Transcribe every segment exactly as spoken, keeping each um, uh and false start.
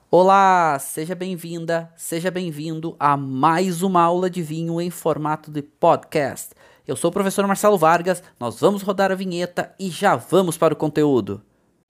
Olá, seja bem-vinda, seja bem-vindo a mais uma aula de vinho em formato de podcast. Eu sou o professor Marcelo Vargas, nós vamos rodar a vinheta e já vamos para o conteúdo.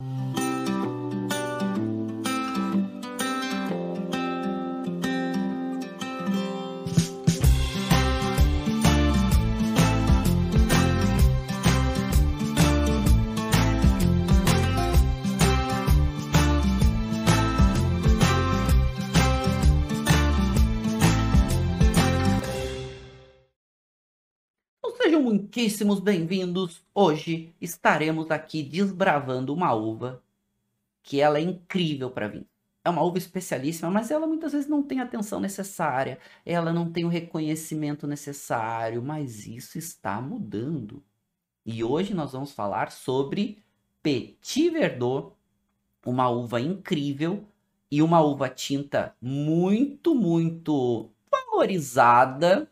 Então, sejam muitíssimos bem-vindos. Hoje estaremos aqui desbravando uma uva que ela é incrível para vinho. É uma uva especialíssima, mas ela muitas vezes não tem a atenção necessária, ela não tem o reconhecimento necessário, mas isso está mudando. E hoje nós vamos falar sobre Petit Verdot, uma uva incrível e uma uva tinta muito, muito valorizada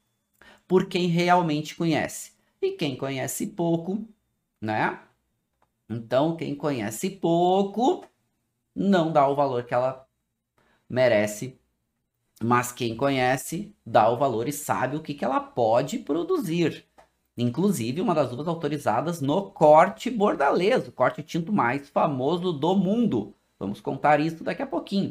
por quem realmente conhece. E quem conhece pouco, né? Então, quem conhece pouco não dá o valor que ela merece, mas quem conhece dá o valor e sabe o que, que ela pode produzir. Inclusive, uma das uvas autorizadas no corte bordalês, o corte tinto mais famoso do mundo. Vamos contar isso daqui a pouquinho.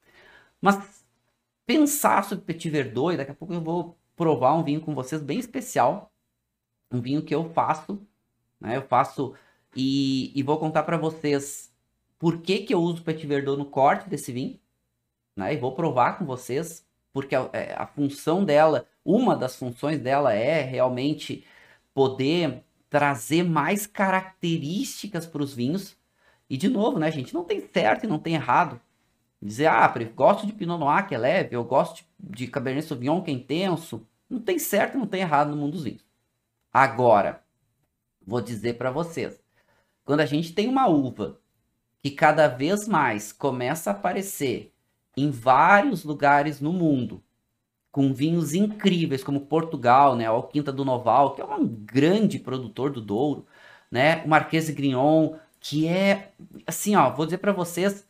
Mas pensar sobre Petit Verdot, e daqui a pouco eu vou provar um vinho com vocês bem especial. Um vinho que eu faço, né? Eu faço e, e vou contar para vocês por que, que eu uso Petit Verdot no corte desse vinho, né? E vou provar com vocês, porque a, a função dela, uma das funções dela é realmente poder trazer mais características para os vinhos. E de novo, né, gente, não tem certo e não tem errado. Dizer, ah, eu gosto de Pinot Noir que é leve, eu gosto de Cabernet Sauvignon que é intenso. Não tem certo e não tem errado no mundo dos vinhos. Agora, vou dizer para vocês, quando a gente tem uma uva que cada vez mais começa a aparecer em vários lugares no mundo, com vinhos incríveis, como Portugal, né, a Alquinta do Noval, que é um grande produtor do Douro, né, o Marquês de Grignon, que é, assim, ó, vou dizer para vocês,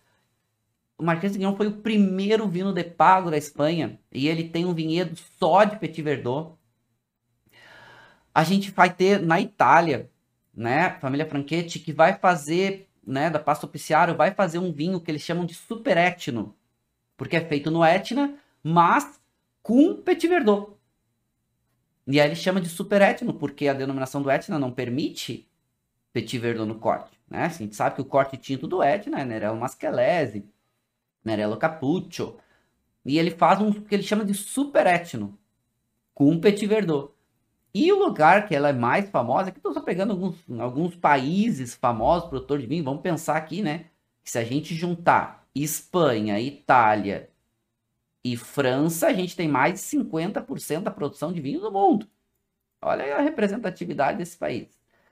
o Marquês de Grignon foi o primeiro vinho de pago da Espanha, e ele tem um vinhedo só de Petit Verdot. A gente vai ter na Itália, né, família Franchetti, que vai fazer, né, da Pasto Piciaro, vai fazer um vinho que eles chamam de Super Etno, porque é feito no Etna, mas com Petit Verdot. E aí ele chama de Super Etno, porque a denominação do Etna não permite Petit Verdot no corte, né? A gente sabe que o corte tinto do Etna é Nerello Mascalese, Nerello Capuccio, e ele faz um que ele chama de Super Etno, com Petit Verdot. E o lugar que ela é mais famosa, que estou só pegando alguns, alguns países famosos, produtor de vinho, vamos pensar aqui, né? Que se a gente juntar Espanha, Itália e França, a gente tem mais de cinquenta por cento da produção de vinho do mundo. Olha aí a representatividade desse país.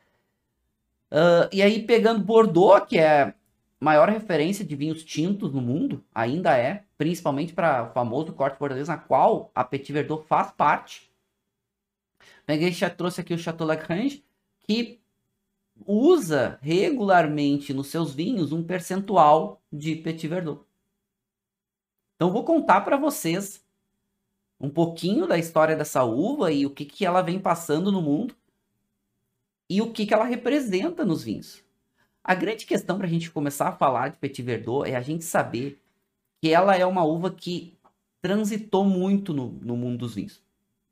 Uh, e aí, pegando Bordeaux, que é a maior referência de vinhos tintos no mundo, ainda é, principalmente para o famoso corte bordelês, na qual a Petit Verdot faz parte. Peguei, já trouxe aqui o Chateau Lagrange, que usa regularmente nos seus vinhos um percentual de Petit Verdot. Então, vou contar para vocês um pouquinho da história dessa uva e o que, que ela vem passando no mundo e o que, que ela representa nos vinhos. A grande questão para a gente começar a falar de Petit Verdot é a gente saber que ela é uma uva que transitou muito no, no mundo dos vinhos.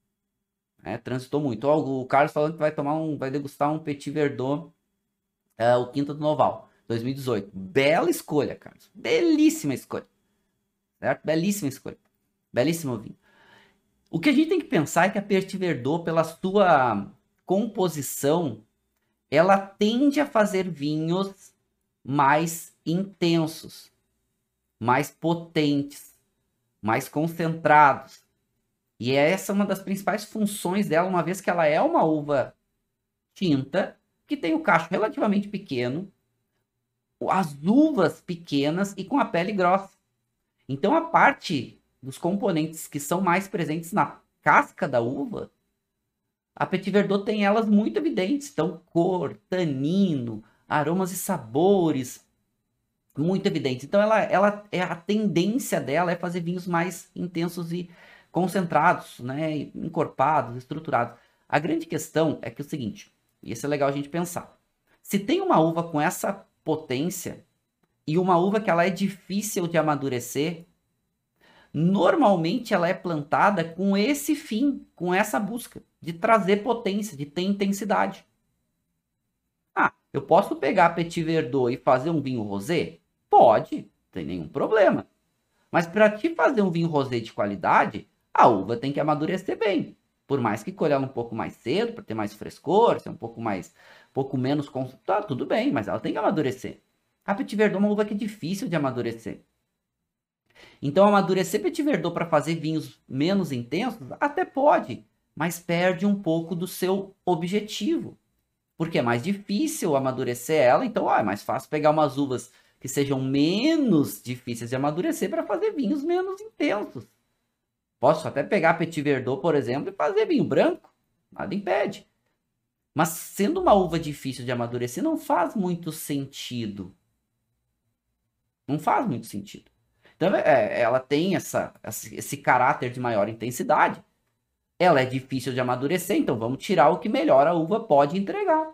É, transitou muito. Ó, o Carlos falando que vai tomar um, vai degustar um Petit Verdot, é, o Quinta do Noval, dois mil e dezoito. Bela escolha, Carlos. Belíssima escolha. Certo? Belíssima escolha. Belíssimo vinho. O que a gente tem que pensar é que a Petit Verdot, pela sua composição, ela tende a fazer vinhos mais intensos, mais potentes, mais concentrados. E essa é uma das principais funções dela, uma vez que ela é uma uva tinta, que tem o cacho relativamente pequeno, as uvas pequenas e com a pele grossa. Então a parte dos componentes que são mais presentes na casca da uva, a Petit Verdot tem elas muito evidentes. Então cor, tanino, aromas e sabores, muito evidentes. Então, ela, ela, é, a tendência dela é fazer vinhos mais intensos e concentrados, né? Encorpados, estruturados. A grande questão é que é o seguinte, e isso é legal a gente pensar. Se tem uma uva com essa potência e uma uva que ela é difícil de amadurecer, normalmente ela é plantada com esse fim, com essa busca de trazer potência, de ter intensidade. Ah, eu posso pegar Petit Verdot e fazer um vinho rosé? Pode, não tem nenhum problema. Mas para te fazer um vinho rosé de qualidade, a uva tem que amadurecer bem. Por mais que colhe ela um pouco mais cedo, para ter mais frescor, ser um pouco mais, um pouco menos, tá tudo bem, mas ela tem que amadurecer. A Petit Verdot é uma uva que é difícil de amadurecer. Então, amadurecer Petit Verdot para fazer vinhos menos intensos, até pode, mas perde um pouco do seu objetivo. Porque é mais difícil amadurecer ela, então ó, é mais fácil pegar umas uvas que sejam menos difíceis de amadurecer para fazer vinhos menos intensos. Posso até pegar Petit Verdot, por exemplo, e fazer vinho branco, nada impede. Mas sendo uma uva difícil de amadurecer, não faz muito sentido. Não faz muito sentido. Então, é, ela tem essa, esse caráter de maior intensidade. Ela é difícil de amadurecer, então vamos tirar o que melhor a uva pode entregar.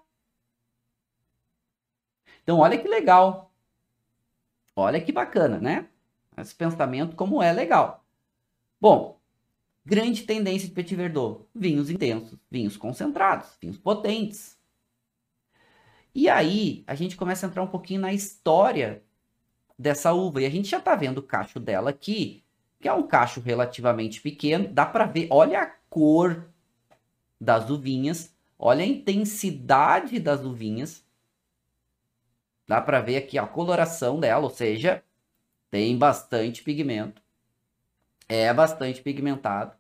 Então, olha que legal. Olha que bacana, né? Esse pensamento como é legal. Bom, grande tendência de Petit Verdot. Vinhos intensos, vinhos concentrados, vinhos potentes. E aí, a gente começa a entrar um pouquinho na história dessa uva. E a gente já tá vendo o cacho dela aqui, que é um cacho relativamente pequeno. Dá para ver, olha a cor das uvinhas, olha a intensidade das uvinhas. Dá para ver aqui a coloração dela, ou seja, tem bastante pigmento. É bastante pigmentado.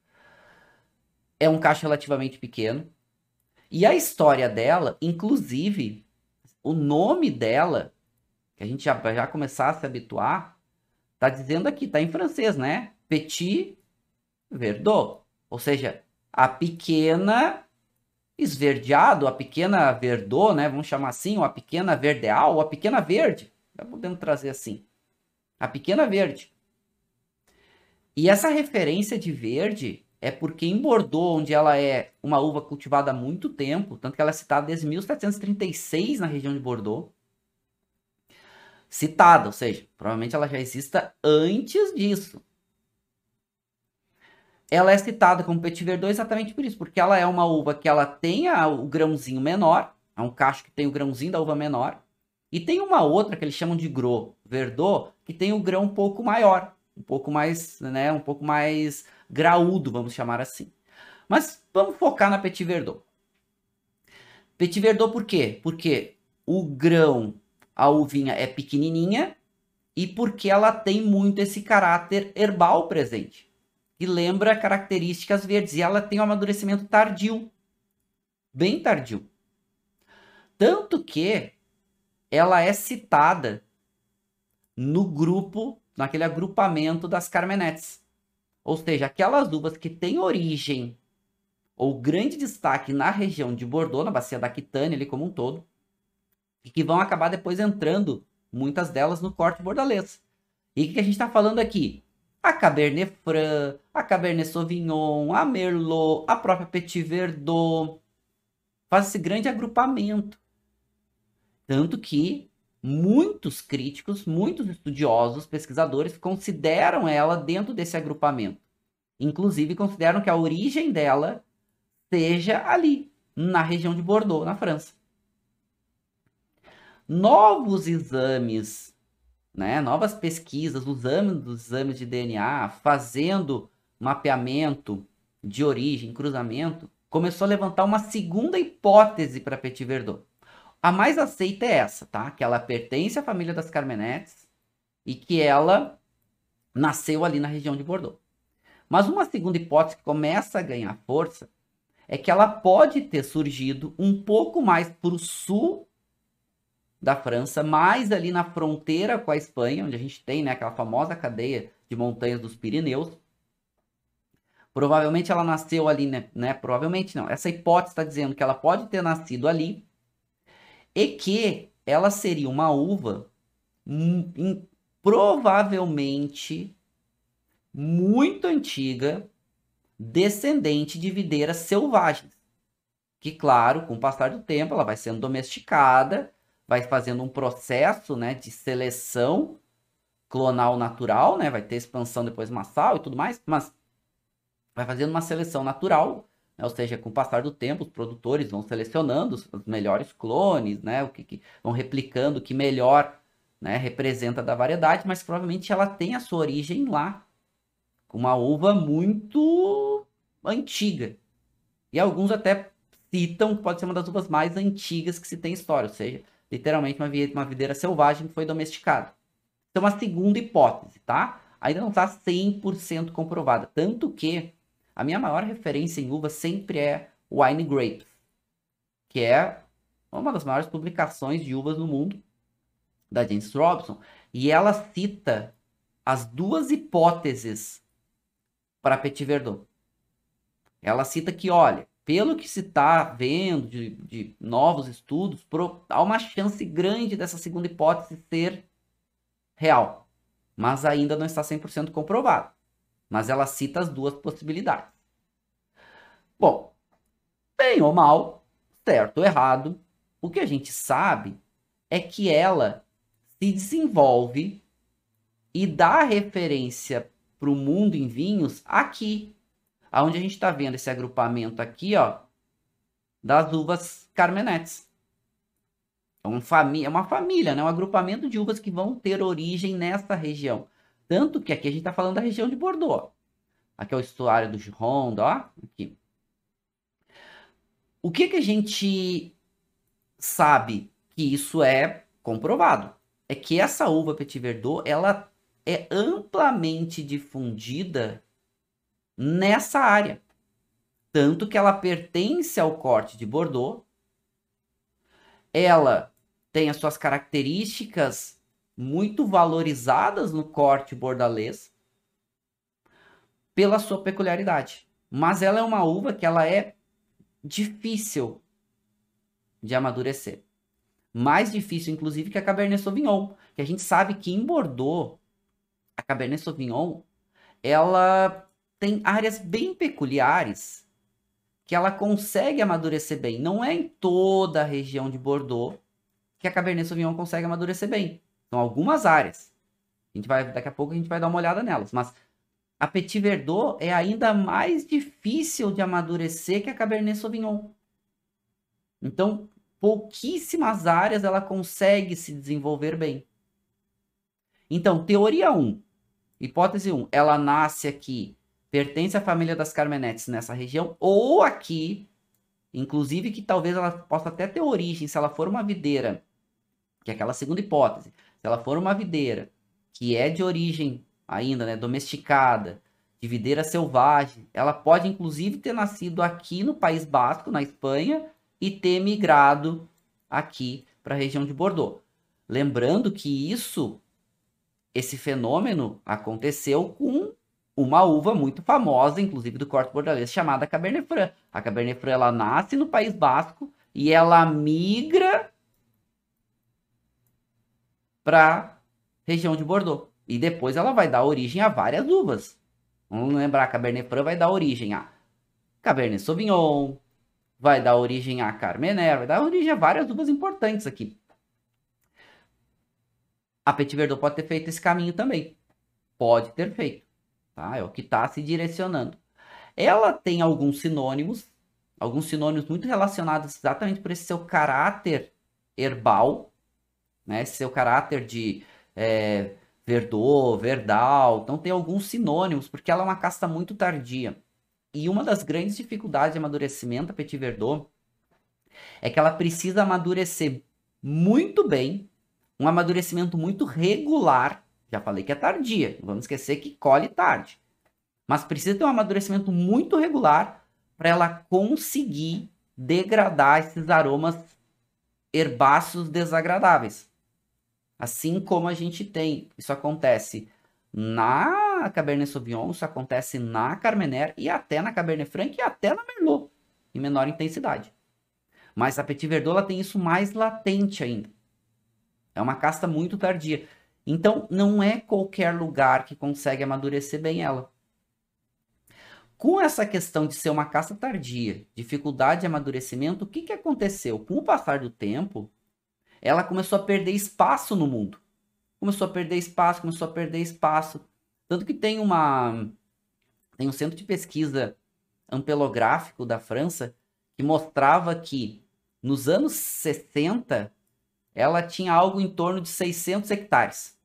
É um cacho relativamente pequeno. E a história dela, inclusive, o nome dela, que a gente já vai começar a se habituar, tá dizendo aqui, tá em francês, né? Petit Verdot. Ou seja, a pequena esverdeado, a pequena verdot, né? Vamos chamar assim, ou a pequena verdeal, ou a pequena verde. Já podemos trazer assim. A pequena verde. E essa referência de verde é porque em Bordeaux, onde ela é uma uva cultivada há muito tempo, tanto que ela é citada desde mil setecentos e trinta e seis na região de Bordeaux, citada, ou seja, provavelmente ela já exista antes disso. Ela é citada como Petit Verdot exatamente por isso, porque ela é uma uva que ela tem a, o grãozinho menor, é um cacho que tem o grãozinho da uva menor, e tem uma outra que eles chamam de Gros Verdot, que tem o grão um pouco maior, um pouco mais, né, um pouco mais graúdo, vamos chamar assim. Mas vamos focar na Petit Verdot. Petit Verdot por quê? Porque o grão, a uvinha é pequenininha e porque ela tem muito esse caráter herbal presente, que lembra características verdes. E ela tem um amadurecimento tardio, bem tardio. Tanto que ela é citada no grupo, naquele agrupamento das Carmenettes. Ou seja, aquelas uvas que têm origem ou grande destaque na região de Bordeaux, na bacia da Aquitânia ali como um todo, e que vão acabar depois entrando, muitas delas, no corte bordalês. E o que a gente está falando aqui? A Cabernet Franc, a Cabernet Sauvignon, a Merlot, a própria Petit Verdot. Faz esse grande agrupamento. Tanto que muitos críticos, muitos estudiosos, pesquisadores, consideram ela dentro desse agrupamento. Inclusive, consideram que a origem dela seja ali, na região de Bordeaux, na França. Novos exames, né, novas pesquisas, usando os exames de D N A, fazendo mapeamento de origem, cruzamento, começou a levantar uma segunda hipótese para Petit Verdot. A mais aceita é essa, tá? Que ela pertence à família das Carmenettes e que ela nasceu ali na região de Bordeaux. Mas uma segunda hipótese que começa a ganhar força é que ela pode ter surgido um pouco mais para o sul da França, mais ali na fronteira com a Espanha, onde a gente tem, né, aquela famosa cadeia de montanhas dos Pirineus. Provavelmente ela nasceu ali, né? né provavelmente não. Essa hipótese está dizendo que ela pode ter nascido ali e que ela seria uma uva hum, em- provavelmente muito antiga, descendente de videiras selvagens. Que, claro, com o passar do tempo, ela vai sendo domesticada, vai fazendo um processo, né, de seleção clonal natural, né, vai ter expansão depois massal e tudo mais, mas vai fazendo uma seleção natural, né, ou seja, com o passar do tempo, os produtores vão selecionando os, os melhores clones, né, o que, que vão replicando o que melhor, né, representa da variedade, mas provavelmente ela tem a sua origem lá, com uma uva muito antiga. E alguns até citam que pode ser uma das uvas mais antigas que se tem história, ou seja, literalmente uma, uma videira selvagem que foi domesticada. Então, uma segunda hipótese, tá? Ainda não está cem por cento comprovada. Tanto que a minha maior referência em uva sempre é Wine Grapes, que é uma das maiores publicações de uvas no mundo, da James Robson. E ela cita as duas hipóteses para Petit Verdot. Ela cita que, olha, pelo que se está vendo de, de novos estudos, pro, há uma chance grande dessa segunda hipótese ser real, mas ainda não está cem por cento comprovado. Mas ela cita as duas possibilidades. Bom, bem ou mal, certo ou errado, o que a gente sabe é que ela se desenvolve e dá referência para o mundo em vinhos aqui, aonde a gente está vendo esse agrupamento aqui, ó, das uvas Carmenetes. É uma família, é uma família, né? Um agrupamento de uvas que vão ter origem nessa região. Tanto que aqui a gente está falando da região de Bordeaux. Aqui é o estuário do Gironde, ó. Aqui. O que que a gente sabe que isso é comprovado? É que essa uva Petit Verdot, ela é amplamente difundida nessa área. Tanto que ela pertence ao corte de Bordeaux. Ela tem as suas características muito valorizadas no corte bordalês pela sua peculiaridade. Mas ela é uma uva que ela é difícil de amadurecer. Mais difícil, inclusive, que a Cabernet Sauvignon. Que a gente sabe que em Bordeaux, a Cabernet Sauvignon, ela tem áreas bem peculiares que ela consegue amadurecer bem. Não é em toda a região de Bordeaux que a Cabernet Sauvignon consegue amadurecer bem. São algumas áreas. A gente vai, daqui a pouco a gente vai dar uma olhada nelas. Mas a Petit Verdot é ainda mais difícil de amadurecer que a Cabernet Sauvignon. Então, pouquíssimas áreas ela consegue se desenvolver bem. Então, teoria um, hipótese um, ela nasce aqui, pertence à família das Carmenetes nessa região, ou aqui, inclusive que talvez ela possa até ter origem, se ela for uma videira, que é aquela segunda hipótese, se ela for uma videira que é de origem ainda, né, domesticada, de videira selvagem, ela pode inclusive ter nascido aqui no País Basco, na Espanha, e ter migrado aqui para a região de Bordeaux. Lembrando que isso, esse fenômeno aconteceu com uma uva muito famosa, inclusive do corte bordalês, chamada Cabernet Franc. A Cabernet Franc, ela nasce no País Basco e ela migra para a região de Bordeaux. E depois ela vai dar origem a várias uvas. Vamos lembrar, a Cabernet Franc vai dar origem a Cabernet Sauvignon, vai dar origem a Carmener, vai dar origem a várias uvas importantes aqui. A Petit Verdot pode ter feito esse caminho também. Pode ter feito. Tá? É o que está se direcionando. Ela tem alguns sinônimos, alguns sinônimos muito relacionados exatamente por esse seu caráter herbal, né? Esse seu caráter de é, Verdot, Verdal. Então tem alguns sinônimos, porque ela é uma casta muito tardia. E uma das grandes dificuldades de amadurecimento da Petit Verdot é que ela precisa amadurecer muito bem, um amadurecimento muito regular. Já falei que é tardia, não vamos esquecer que colhe tarde. Mas precisa ter um amadurecimento muito regular para ela conseguir degradar esses aromas herbáceos desagradáveis. Assim como a gente tem, isso acontece na Cabernet Sauvignon, isso acontece na Carmener e até na Cabernet Franc e até na Merlot, em menor intensidade. Mas a Petit Verdot ela tem isso mais latente ainda. É uma casta muito tardia. Então, não é qualquer lugar que consegue amadurecer bem ela. Com essa questão de ser uma casta tardia, dificuldade de amadurecimento, o que, que aconteceu? Com o passar do tempo, ela começou a perder espaço no mundo. Começou a perder espaço, começou a perder espaço. Tanto que tem uma tem um centro de pesquisa ampelográfico da França que mostrava que nos anos sessenta ela tinha algo em torno de seiscentos hectares.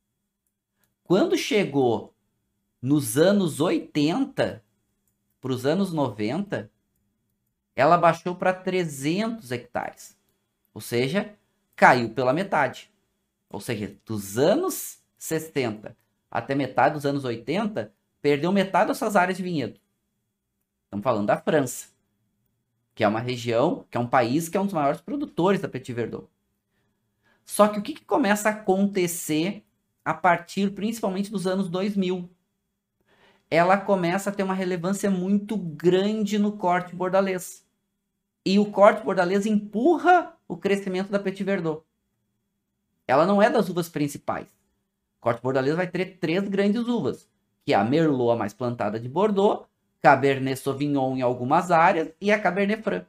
Quando chegou nos anos oitenta, para os anos noventa, ela baixou para trezentos hectares. Ou seja, caiu pela metade. Ou seja, dos anos sessenta até metade dos anos oitenta, perdeu metade das suas áreas de vinhedo. Estamos falando da França, que é uma região, que é um país que é um dos maiores produtores da Petit Verdot. Só que o que, que começa a acontecer a partir principalmente dos anos dois mil? Ela começa a ter uma relevância muito grande no corte bordalês. E o corte bordalês empurra o crescimento da Petit Verdot. Ela não é das uvas principais. O corte bordalês vai ter três grandes uvas, que é a Merlot, a mais plantada de Bordeaux, Cabernet Sauvignon em algumas áreas e a Cabernet Franc.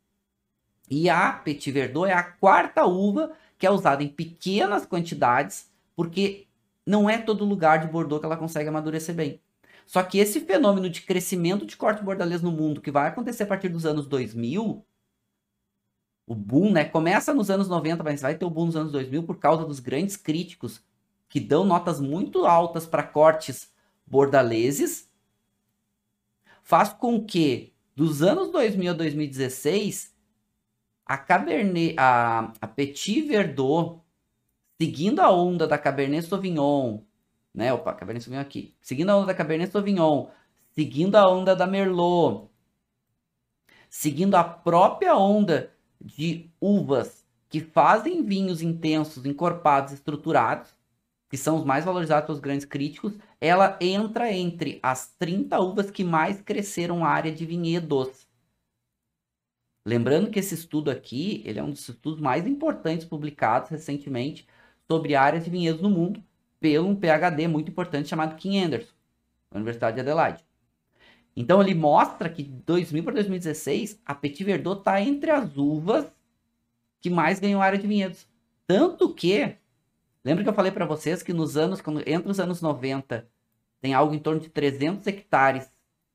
E a Petit Verdot é a quarta uva que é usada em pequenas quantidades, porque não é todo lugar de Bordeaux que ela consegue amadurecer bem. Só que esse fenômeno de crescimento de corte bordalês no mundo, que vai acontecer a partir dos anos dois mil, o boom, né? Começa nos anos noventa, mas vai ter o boom nos anos dois mil por causa dos grandes críticos que dão notas muito altas para cortes bordaleses, faz com que dos anos dois mil a dois mil e dezesseis a Cabernet, a, a Petit Verdot, seguindo a onda da Cabernet Sauvignon, né? Opa, Cabernet Sauvignon aqui. Seguindo a onda da Cabernet Sauvignon, seguindo a onda da Merlot, seguindo a própria onda de uvas que fazem vinhos intensos, encorpados, estruturados, que são os mais valorizados pelos grandes críticos, ela entra entre as trinta uvas que mais cresceram a área de vinhedos. Lembrando que esse estudo aqui, ele é um dos estudos mais importantes publicados recentemente sobre áreas de vinhedos no mundo, pelo um PhD muito importante chamado Kim Anderson, da Universidade de Adelaide. Então ele mostra que de dois mil para dois mil e dezesseis, a Petit Verdot está entre as uvas que mais ganham área de vinhedos. Tanto que, lembra que eu falei para vocês que nos anos, quando, entre os anos noventa, tem algo em torno de trezentos hectares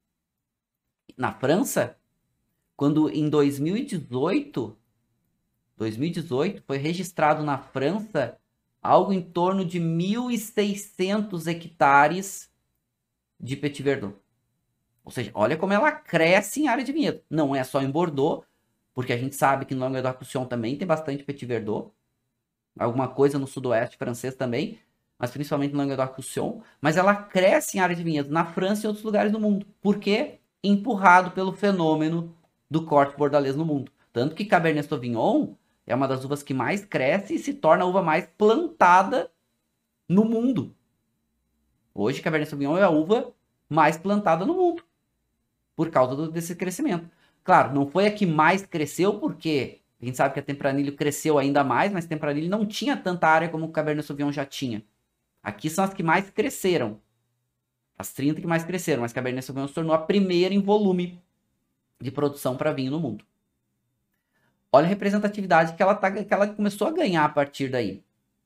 na França? Quando em dois mil e dezoito, dois mil e dezoito foi registrado na França algo em torno de mil e seiscentos hectares de Petit Verdot. Ou seja, olha como ela cresce em área de vinhedo. Não é só em Bordeaux, porque a gente sabe que no Languedoc-Roussillon também tem bastante Petit Verdot. Alguma coisa no sudoeste francês também, mas principalmente no Languedoc-Roussillon. Mas ela cresce em área de vinhedo na França e em outros lugares do mundo. Por quê? Empurrado pelo fenômeno do corte bordalês no mundo. Tanto que Cabernet Sauvignon é uma das uvas que mais cresce e se torna a uva mais plantada no mundo. Hoje, Cabernet Sauvignon é a uva mais plantada no mundo, por causa do, desse crescimento. Claro, não foi a que mais cresceu, porque a gente sabe que a Tempranillo cresceu ainda mais, mas Tempranillo não tinha tanta área como o Cabernet Sauvignon já tinha. Aqui são as que mais cresceram. As trinta que mais cresceram, mas Cabernet Sauvignon se tornou a primeira em volume de produção para vinho no mundo. Olha a representatividade que ela, tá, que ela começou a ganhar a partir daí.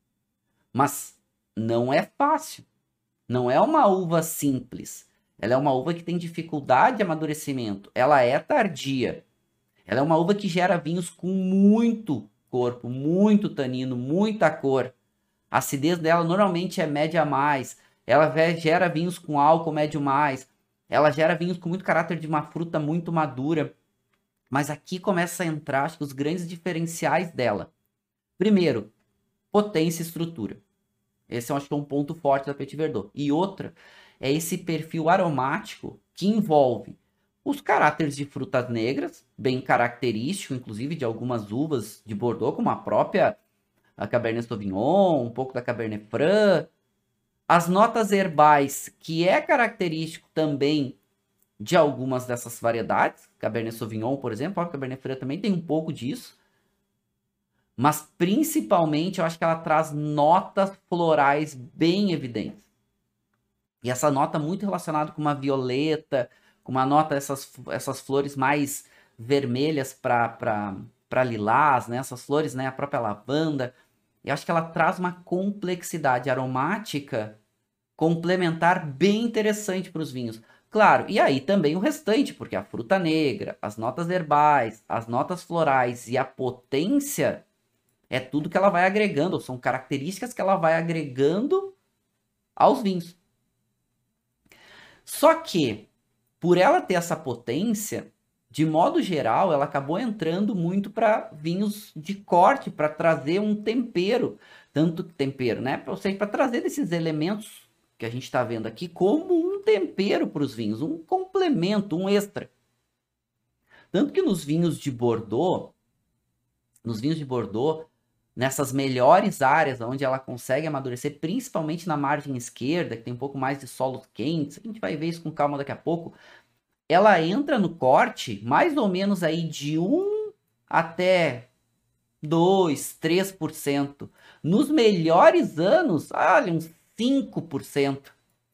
Mas não é fácil. Não é uma uva simples. Ela é uma uva que tem dificuldade de amadurecimento. Ela é tardia. Ela é uma uva que gera vinhos com muito corpo, muito tanino, muita cor. A acidez dela normalmente é média a mais. Ela gera vinhos com álcool médio mais. Ela gera vinhos com muito caráter de uma fruta muito madura. Mas aqui começa a entrar, acho que, os grandes diferenciais dela. Primeiro, potência e estrutura. Esse eu acho que é um ponto forte da Petit Verdot. E outra é esse perfil aromático que envolve os caráteres de frutas negras, bem característico, inclusive, de algumas uvas de Bordeaux, como a própria a Cabernet Sauvignon, um pouco da Cabernet Franc. As notas herbais, que é característico também de algumas dessas variedades. Cabernet Sauvignon, por exemplo, a Cabernet Franc também tem um pouco disso. Mas principalmente eu acho que ela traz notas florais bem evidentes. E essa nota muito relacionada com uma violeta, com uma nota, essas, essas flores mais vermelhas para lilás, né? Essas flores, né? A própria lavanda. Eu acho que ela traz uma complexidade aromática complementar bem interessante para os vinhos. Claro, e aí também o restante, porque a fruta negra, as notas herbais, as notas florais e a potência é tudo que ela vai agregando, são características que ela vai agregando aos vinhos. Só que, por ela ter essa potência, de modo geral, ela acabou entrando muito para vinhos de corte, para trazer um tempero, tanto tempero, né? Ou seja, para trazer esses elementos que a gente está vendo aqui como um tempero para os vinhos, um complemento, um extra. Tanto que nos vinhos de Bordeaux, nos vinhos de Bordeaux, nessas melhores áreas onde ela consegue amadurecer, principalmente na margem esquerda, que tem um pouco mais de solos quentes, a gente vai ver isso com calma daqui a pouco, ela entra no corte mais ou menos aí de um até dois, três por cento. Nos melhores anos, olha, uns cinco por cento.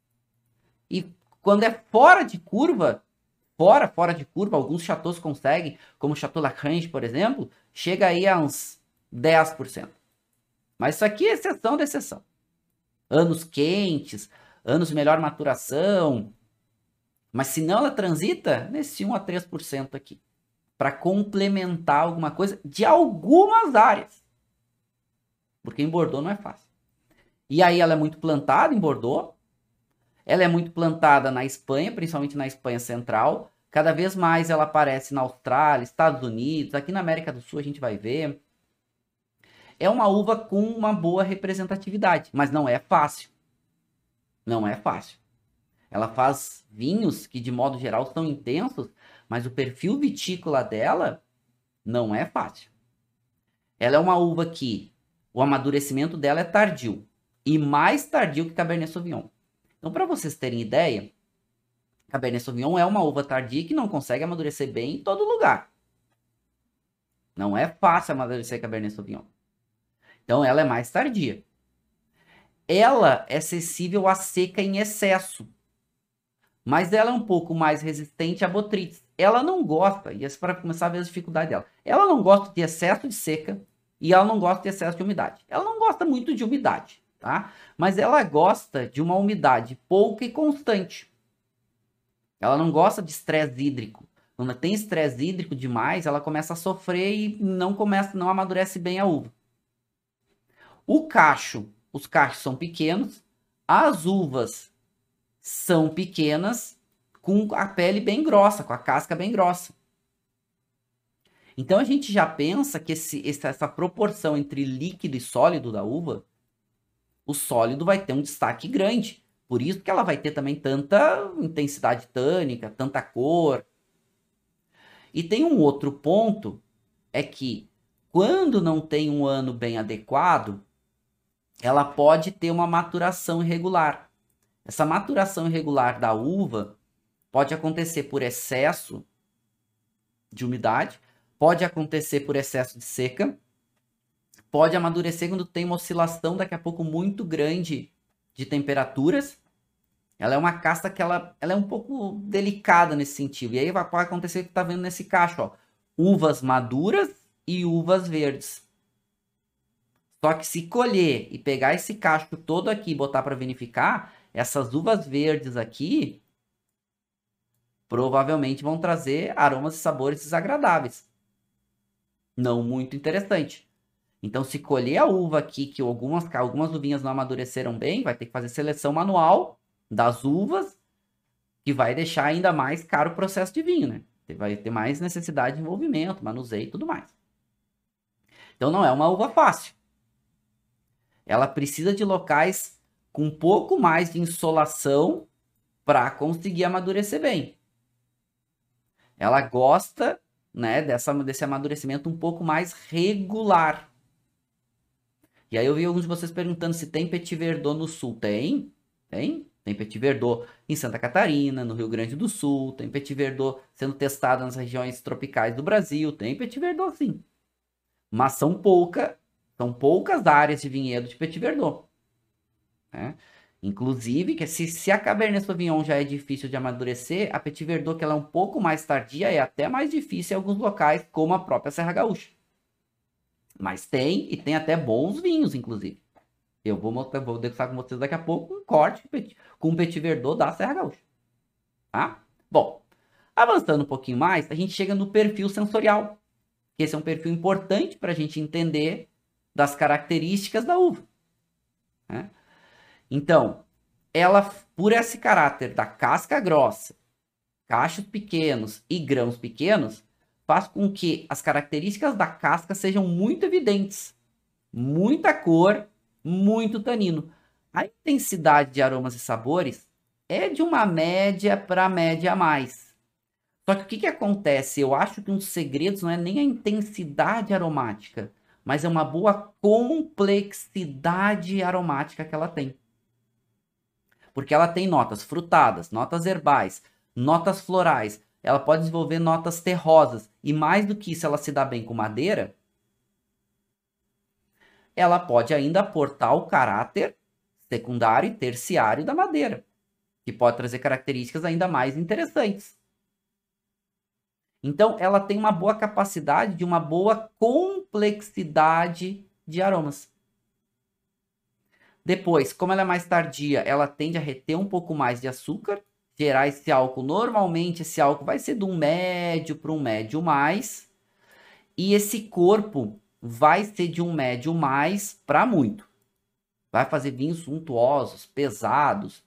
E quando é fora de curva, fora, fora de curva, alguns chateaus conseguem, como o Chateau Lagrange, por exemplo, chega aí a uns dez por cento. Mas isso aqui é exceção da exceção. Anos quentes, anos de melhor maturação. Mas se não, ela transita nesse um a três por cento aqui. Para complementar alguma coisa de algumas áreas. Porque em Bordeaux não é fácil. E aí ela é muito plantada em Bordeaux. Ela é muito plantada na Espanha, principalmente na Espanha Central. Cada vez mais ela aparece na Austrália, Estados Unidos, aqui na América do Sul a gente vai ver. É uma uva com uma boa representatividade, mas não é fácil. Não é fácil. Ela faz vinhos que, de modo geral, são intensos, mas o perfil vitícola dela não é fácil. Ela é uma uva que o amadurecimento dela é tardio, e mais tardio que Cabernet Sauvignon. Então, para vocês terem ideia, Cabernet Sauvignon é uma uva tardia que não consegue amadurecer bem em todo lugar. Não é fácil amadurecer Cabernet Sauvignon. Então, ela é mais tardia. Ela é sensível à seca em excesso, mas ela é um pouco mais resistente a botrytis. Ela não gosta, e essa para começar a ver a dificuldade dela, ela não gosta de excesso de seca e ela não gosta de excesso de umidade. Ela não gosta muito de umidade, tá? Mas ela gosta de uma umidade pouca e constante. Ela não gosta de estresse hídrico. Quando tem estresse hídrico demais, ela começa a sofrer e não começa, não amadurece bem a uva. O cacho, os cachos são pequenos, as uvas são pequenas, com a pele bem grossa, com a casca bem grossa. Então a gente já pensa que esse, essa proporção entre líquido e sólido da uva, o sólido vai ter um destaque grande. Por isso que ela vai ter também tanta intensidade tânica, tanta cor. E tem um outro ponto, é que quando não tem um ano bem adequado, ela pode ter uma maturação irregular. Essa maturação irregular da uva pode acontecer por excesso de umidade, pode acontecer por excesso de seca, pode amadurecer quando tem uma oscilação daqui a pouco muito grande de temperaturas. Ela é uma casta que ela, ela é um pouco delicada nesse sentido. E aí vai, pode acontecer o que está vendo nesse cacho, ó, uvas maduras e uvas verdes. Só que se colher e pegar esse cacho todo aqui e botar para vinificar, essas uvas verdes aqui provavelmente vão trazer aromas e sabores desagradáveis. Não muito interessante. Então, se colher a uva aqui, que algumas, algumas uvinhas não amadureceram bem, vai ter que fazer seleção manual das uvas, que vai deixar ainda mais caro o processo de vinho, né? Vai ter mais necessidade de envolvimento, manuseio e tudo mais. Então, não é uma uva fácil. Ela precisa de locais com um pouco mais de insolação para conseguir amadurecer bem. Ela gosta, né, dessa, desse amadurecimento um pouco mais regular. E aí eu vi alguns de vocês perguntando se tem Petit Verdot no sul. Tem, tem. Tem Petit Verdot em Santa Catarina, no Rio Grande do Sul. Tem Petit Verdot sendo testado nas regiões tropicais do Brasil. Tem Petit Verdot sim. Mas são, pouca, são poucas áreas de vinhedo de Petit Verdot. Né? Inclusive, que se, se a Cabernet Sauvignon já é difícil de amadurecer, a Petit Verdot, que ela é um pouco mais tardia, é até mais difícil em alguns locais, como a própria Serra Gaúcha. Mas tem, e tem até bons vinhos, inclusive. Eu vou mostrar, vou degustar com vocês daqui a pouco um corte com um Petit Verdot da Serra Gaúcha. Tá? Bom, avançando um pouquinho mais, a gente chega no perfil sensorial. Que esse é um perfil importante para a gente entender das características da uva. Né? Então, ela, por esse caráter da casca grossa, cachos pequenos e grãos pequenos, faz com que as características da casca sejam muito evidentes. Muita cor, muito tanino. A intensidade de aromas e sabores é de uma média para média a mais. Só que o que, que acontece? Eu acho que um dos segredos não é nem a intensidade aromática, mas é uma boa complexidade aromática que ela tem. Porque ela tem notas frutadas, notas herbais, notas florais. Ela pode desenvolver notas terrosas. E mais do que isso, ela se dá bem com madeira. Ela pode ainda aportar o caráter secundário e terciário da madeira, que pode trazer características ainda mais interessantes. Então, ela tem uma boa capacidade de uma boa complexidade de aromas. Depois, como ela é mais tardia, ela tende a reter um pouco mais de açúcar, gerar esse álcool. Normalmente, esse álcool vai ser de um médio para um médio mais. E esse corpo vai ser de um médio mais para muito. Vai fazer vinhos suntuosos, pesados.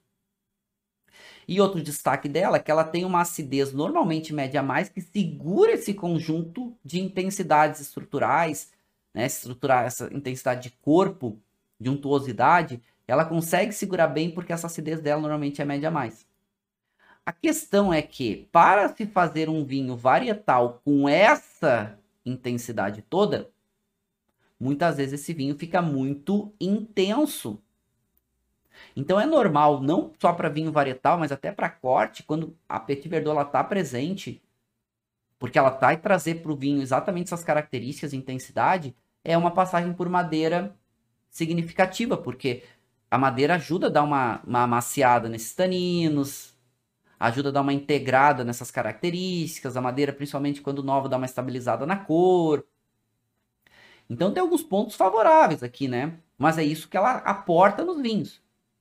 E outro destaque dela é que ela tem uma acidez normalmente média a mais, que segura esse conjunto de intensidades estruturais, né? Estruturar essa intensidade de corpo, de untuosidade, ela consegue segurar bem porque essa acidez dela normalmente é média a mais. A questão é que, para se fazer um vinho varietal com essa intensidade toda, muitas vezes esse vinho fica muito intenso. Então é normal, não só para vinho varietal, mas até para corte, quando a Petit Verdot está presente, porque ela vai trazer para o vinho exatamente essas características e intensidade, é uma passagem por madeira significativa, porque a madeira ajuda a dar uma, uma amaciada nesses taninos, ajuda a dar uma integrada nessas características, a madeira, principalmente quando nova, dá uma estabilizada na cor. Então tem alguns pontos favoráveis aqui, né? Mas é isso que ela aporta nos vinhos.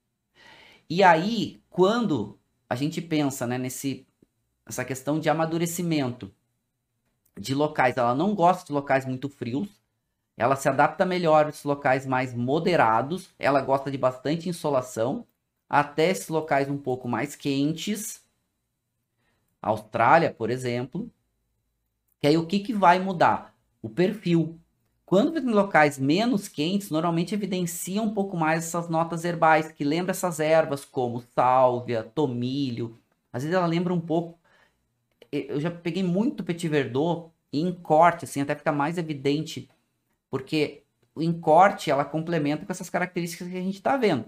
E aí, quando a gente pensa, né, nesse, essa questão de amadurecimento de locais, ela não gosta de locais muito frios, ela se adapta melhor aos locais mais moderados, ela gosta de bastante insolação, até esses locais um pouco mais quentes, Austrália, por exemplo. Que aí o que, que vai mudar? O perfil. Quando em locais menos quentes, normalmente evidencia um pouco mais essas notas herbais, que lembram essas ervas como sálvia, tomilho. Às vezes ela lembra um pouco. Eu já peguei muito Petit Verdot e em corte, assim, até fica mais evidente, porque em corte ela complementa com essas características que a gente está vendo.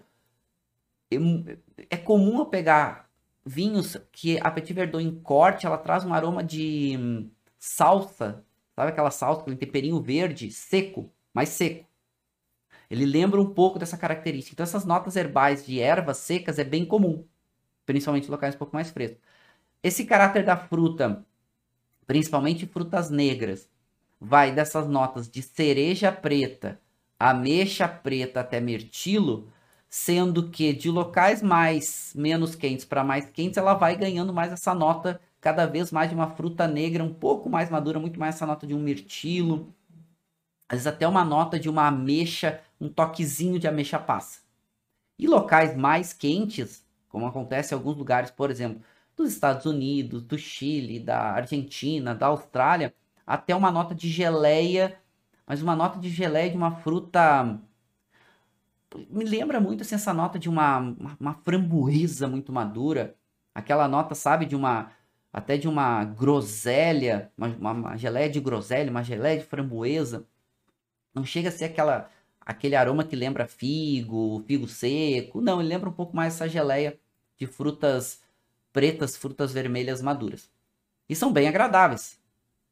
É comum eu pegar vinhos que a Petit Verdot em corte, ela traz um aroma de hum, salsa. Sabe aquela salsa com um temperinho verde, seco, mais seco. Ele lembra um pouco dessa característica. Então essas notas herbais de ervas secas é bem comum, principalmente em locais um pouco mais frescos. Esse caráter da fruta, principalmente frutas negras, vai dessas notas de cereja preta, ameixa preta até mirtilo, sendo que de locais mais menos quentes para mais quentes, ela vai ganhando mais essa nota cada vez mais de uma fruta negra um pouco mais madura, muito mais essa nota de um mirtilo, às vezes até uma nota de uma ameixa, um toquezinho de ameixa passa. E locais mais quentes, como acontece em alguns lugares, por exemplo, dos Estados Unidos, do Chile, da Argentina, da Austrália, até uma nota de geleia, mas uma nota de geleia de uma fruta... Me lembra muito assim, essa nota de uma, uma, uma framboesa muito madura, aquela nota, sabe, de uma... até de uma groselha, uma, uma, uma geleia de groselha, uma geleia de framboesa. Não chega a ser aquela, aquele aroma que lembra figo, figo seco. Não, ele lembra um pouco mais essa geleia de frutas pretas, frutas vermelhas maduras. E são bem agradáveis.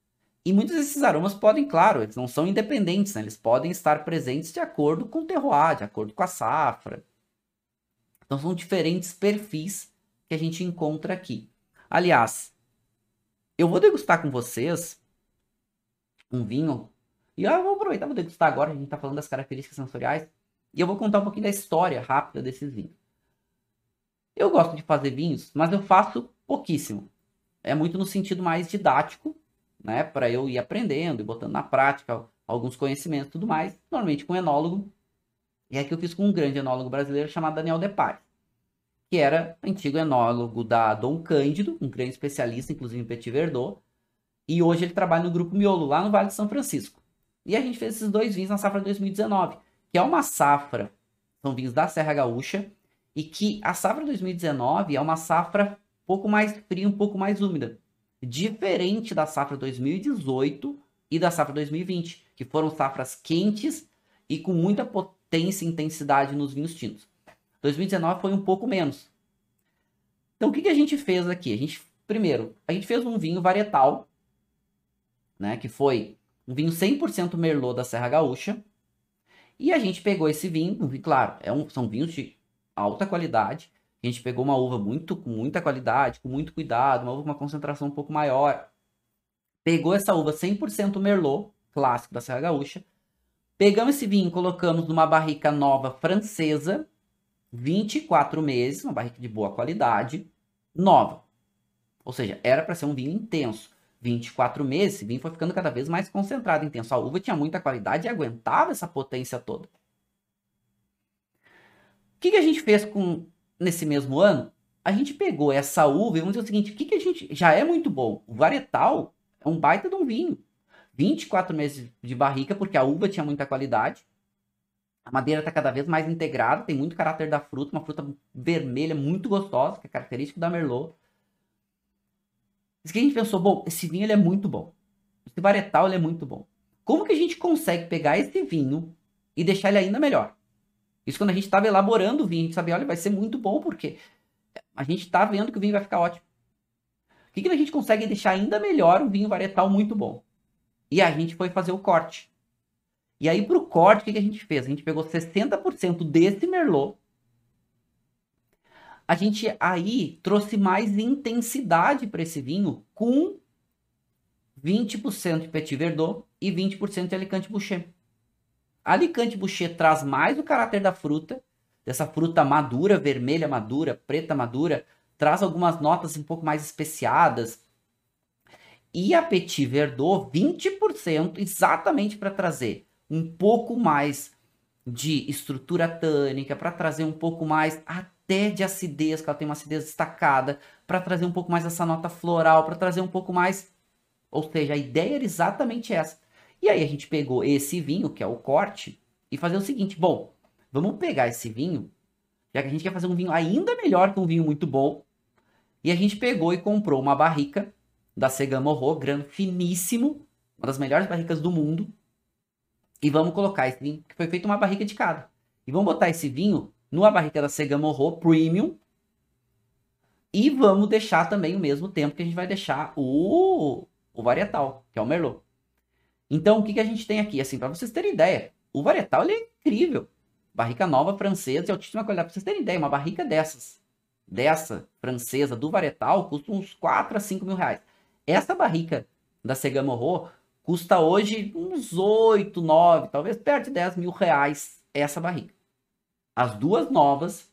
E muitos desses aromas podem, claro, eles não são independentes, né? Eles podem estar presentes de acordo com o terroir, de acordo com a safra. Então são diferentes perfis que a gente encontra aqui. Aliás, eu vou degustar com vocês um vinho, e eu vou aproveitar, vou degustar agora, a gente está falando das características sensoriais, e eu vou contar um pouquinho da história rápida desses vinhos. Eu gosto de fazer vinhos, mas eu faço pouquíssimo. É muito no sentido mais didático, né, para eu ir aprendendo e botando na prática alguns conhecimentos e tudo mais, normalmente com enólogo. E aqui eu fiz com um grande enólogo brasileiro chamado Daniel Depaz, que era antigo enólogo da Dom Cândido, um grande especialista, inclusive em Petit Verdot, e hoje ele trabalha no Grupo Miolo, lá no Vale de São Francisco. E a gente fez esses dois vinhos na safra dois mil e dezenove, que é uma safra, são vinhos da Serra Gaúcha, e que a safra dois mil e dezenove é uma safra um pouco mais fria, um pouco mais úmida, diferente da safra dois mil e dezoito e da safra dois mil e vinte, que foram safras quentes e com muita potência e intensidade nos vinhos tintos. dois mil e dezenove foi um pouco menos. Então o que, que a gente fez aqui? A gente, primeiro, a gente fez um vinho varietal, né, que foi um vinho cem por cento Merlot da Serra Gaúcha, e a gente pegou esse vinho, claro, é um, são vinhos de alta qualidade, a gente pegou uma uva muito, com muita qualidade, com muito cuidado, uma uva com uma concentração um pouco maior, pegou essa uva cem por cento Merlot, clássico da Serra Gaúcha, pegamos esse vinho, colocamos numa barrica nova francesa, vinte e quatro meses, uma barrica de boa qualidade, nova. Ou seja, era para ser um vinho intenso. vinte e quatro meses, esse vinho foi ficando cada vez mais concentrado, intenso. A uva tinha muita qualidade e aguentava essa potência toda. O que, que a gente fez com nesse mesmo ano? A gente pegou essa uva e vamos dizer o seguinte, o que, que a gente... Já é muito bom. O varietal é um baita de um vinho. vinte e quatro meses de barrica, porque a uva tinha muita qualidade. A madeira está cada vez mais integrada, tem muito caráter da fruta, uma fruta vermelha muito gostosa, que é característico da Merlot. Isso que a gente pensou, bom, esse vinho ele é muito bom. Esse varietal ele é muito bom. Como que a gente consegue pegar esse vinho e deixar ele ainda melhor? Isso quando a gente estava elaborando o vinho, a gente sabia, olha, vai ser muito bom, porque a gente está vendo que o vinho vai ficar ótimo. O que, que a gente consegue deixar ainda melhor um vinho varietal muito bom? E a gente foi fazer o corte. E aí, para o corte, o que, que a gente fez? A gente pegou sessenta por cento desse Merlot. A gente aí trouxe mais intensidade para esse vinho com vinte por cento de Petit Verdot e vinte por cento de Alicante Bouschet. Alicante Bouschet traz mais o caráter da fruta, dessa fruta madura, vermelha madura, preta madura, traz algumas notas um pouco mais especiadas. E a Petit Verdot, vinte por cento, exatamente para trazer um pouco mais de estrutura tânica, para trazer um pouco mais até de acidez, que ela tem uma acidez destacada, para trazer um pouco mais essa nota floral, para trazer um pouco mais... Ou seja, a ideia era exatamente essa. E aí a gente pegou esse vinho, que é o corte, e fazer o seguinte, bom, vamos pegar esse vinho, já que a gente quer fazer um vinho ainda melhor que um vinho muito bom, e a gente pegou e comprou uma barrica da Segan Morrot, grano finíssimo, uma das melhores barricas do mundo, e vamos colocar esse vinho, que foi feito uma barrica de cada. E vamos botar esse vinho numa barrica da Segan Morrot Premium, e vamos deixar também o mesmo tempo que a gente vai deixar o, o varietal, que é o Merlot. Então, o que, que a gente tem aqui? Assim, para vocês terem ideia, o varietal ele é incrível. Barrica nova francesa de altíssima qualidade. Para vocês terem ideia, uma barrica dessas, dessa francesa do varietal, custa uns quatro a cinco mil reais. Essa barrica da Segan Morrot custa hoje uns oito, nove, talvez perto de dez mil reais essa barrica. As duas novas.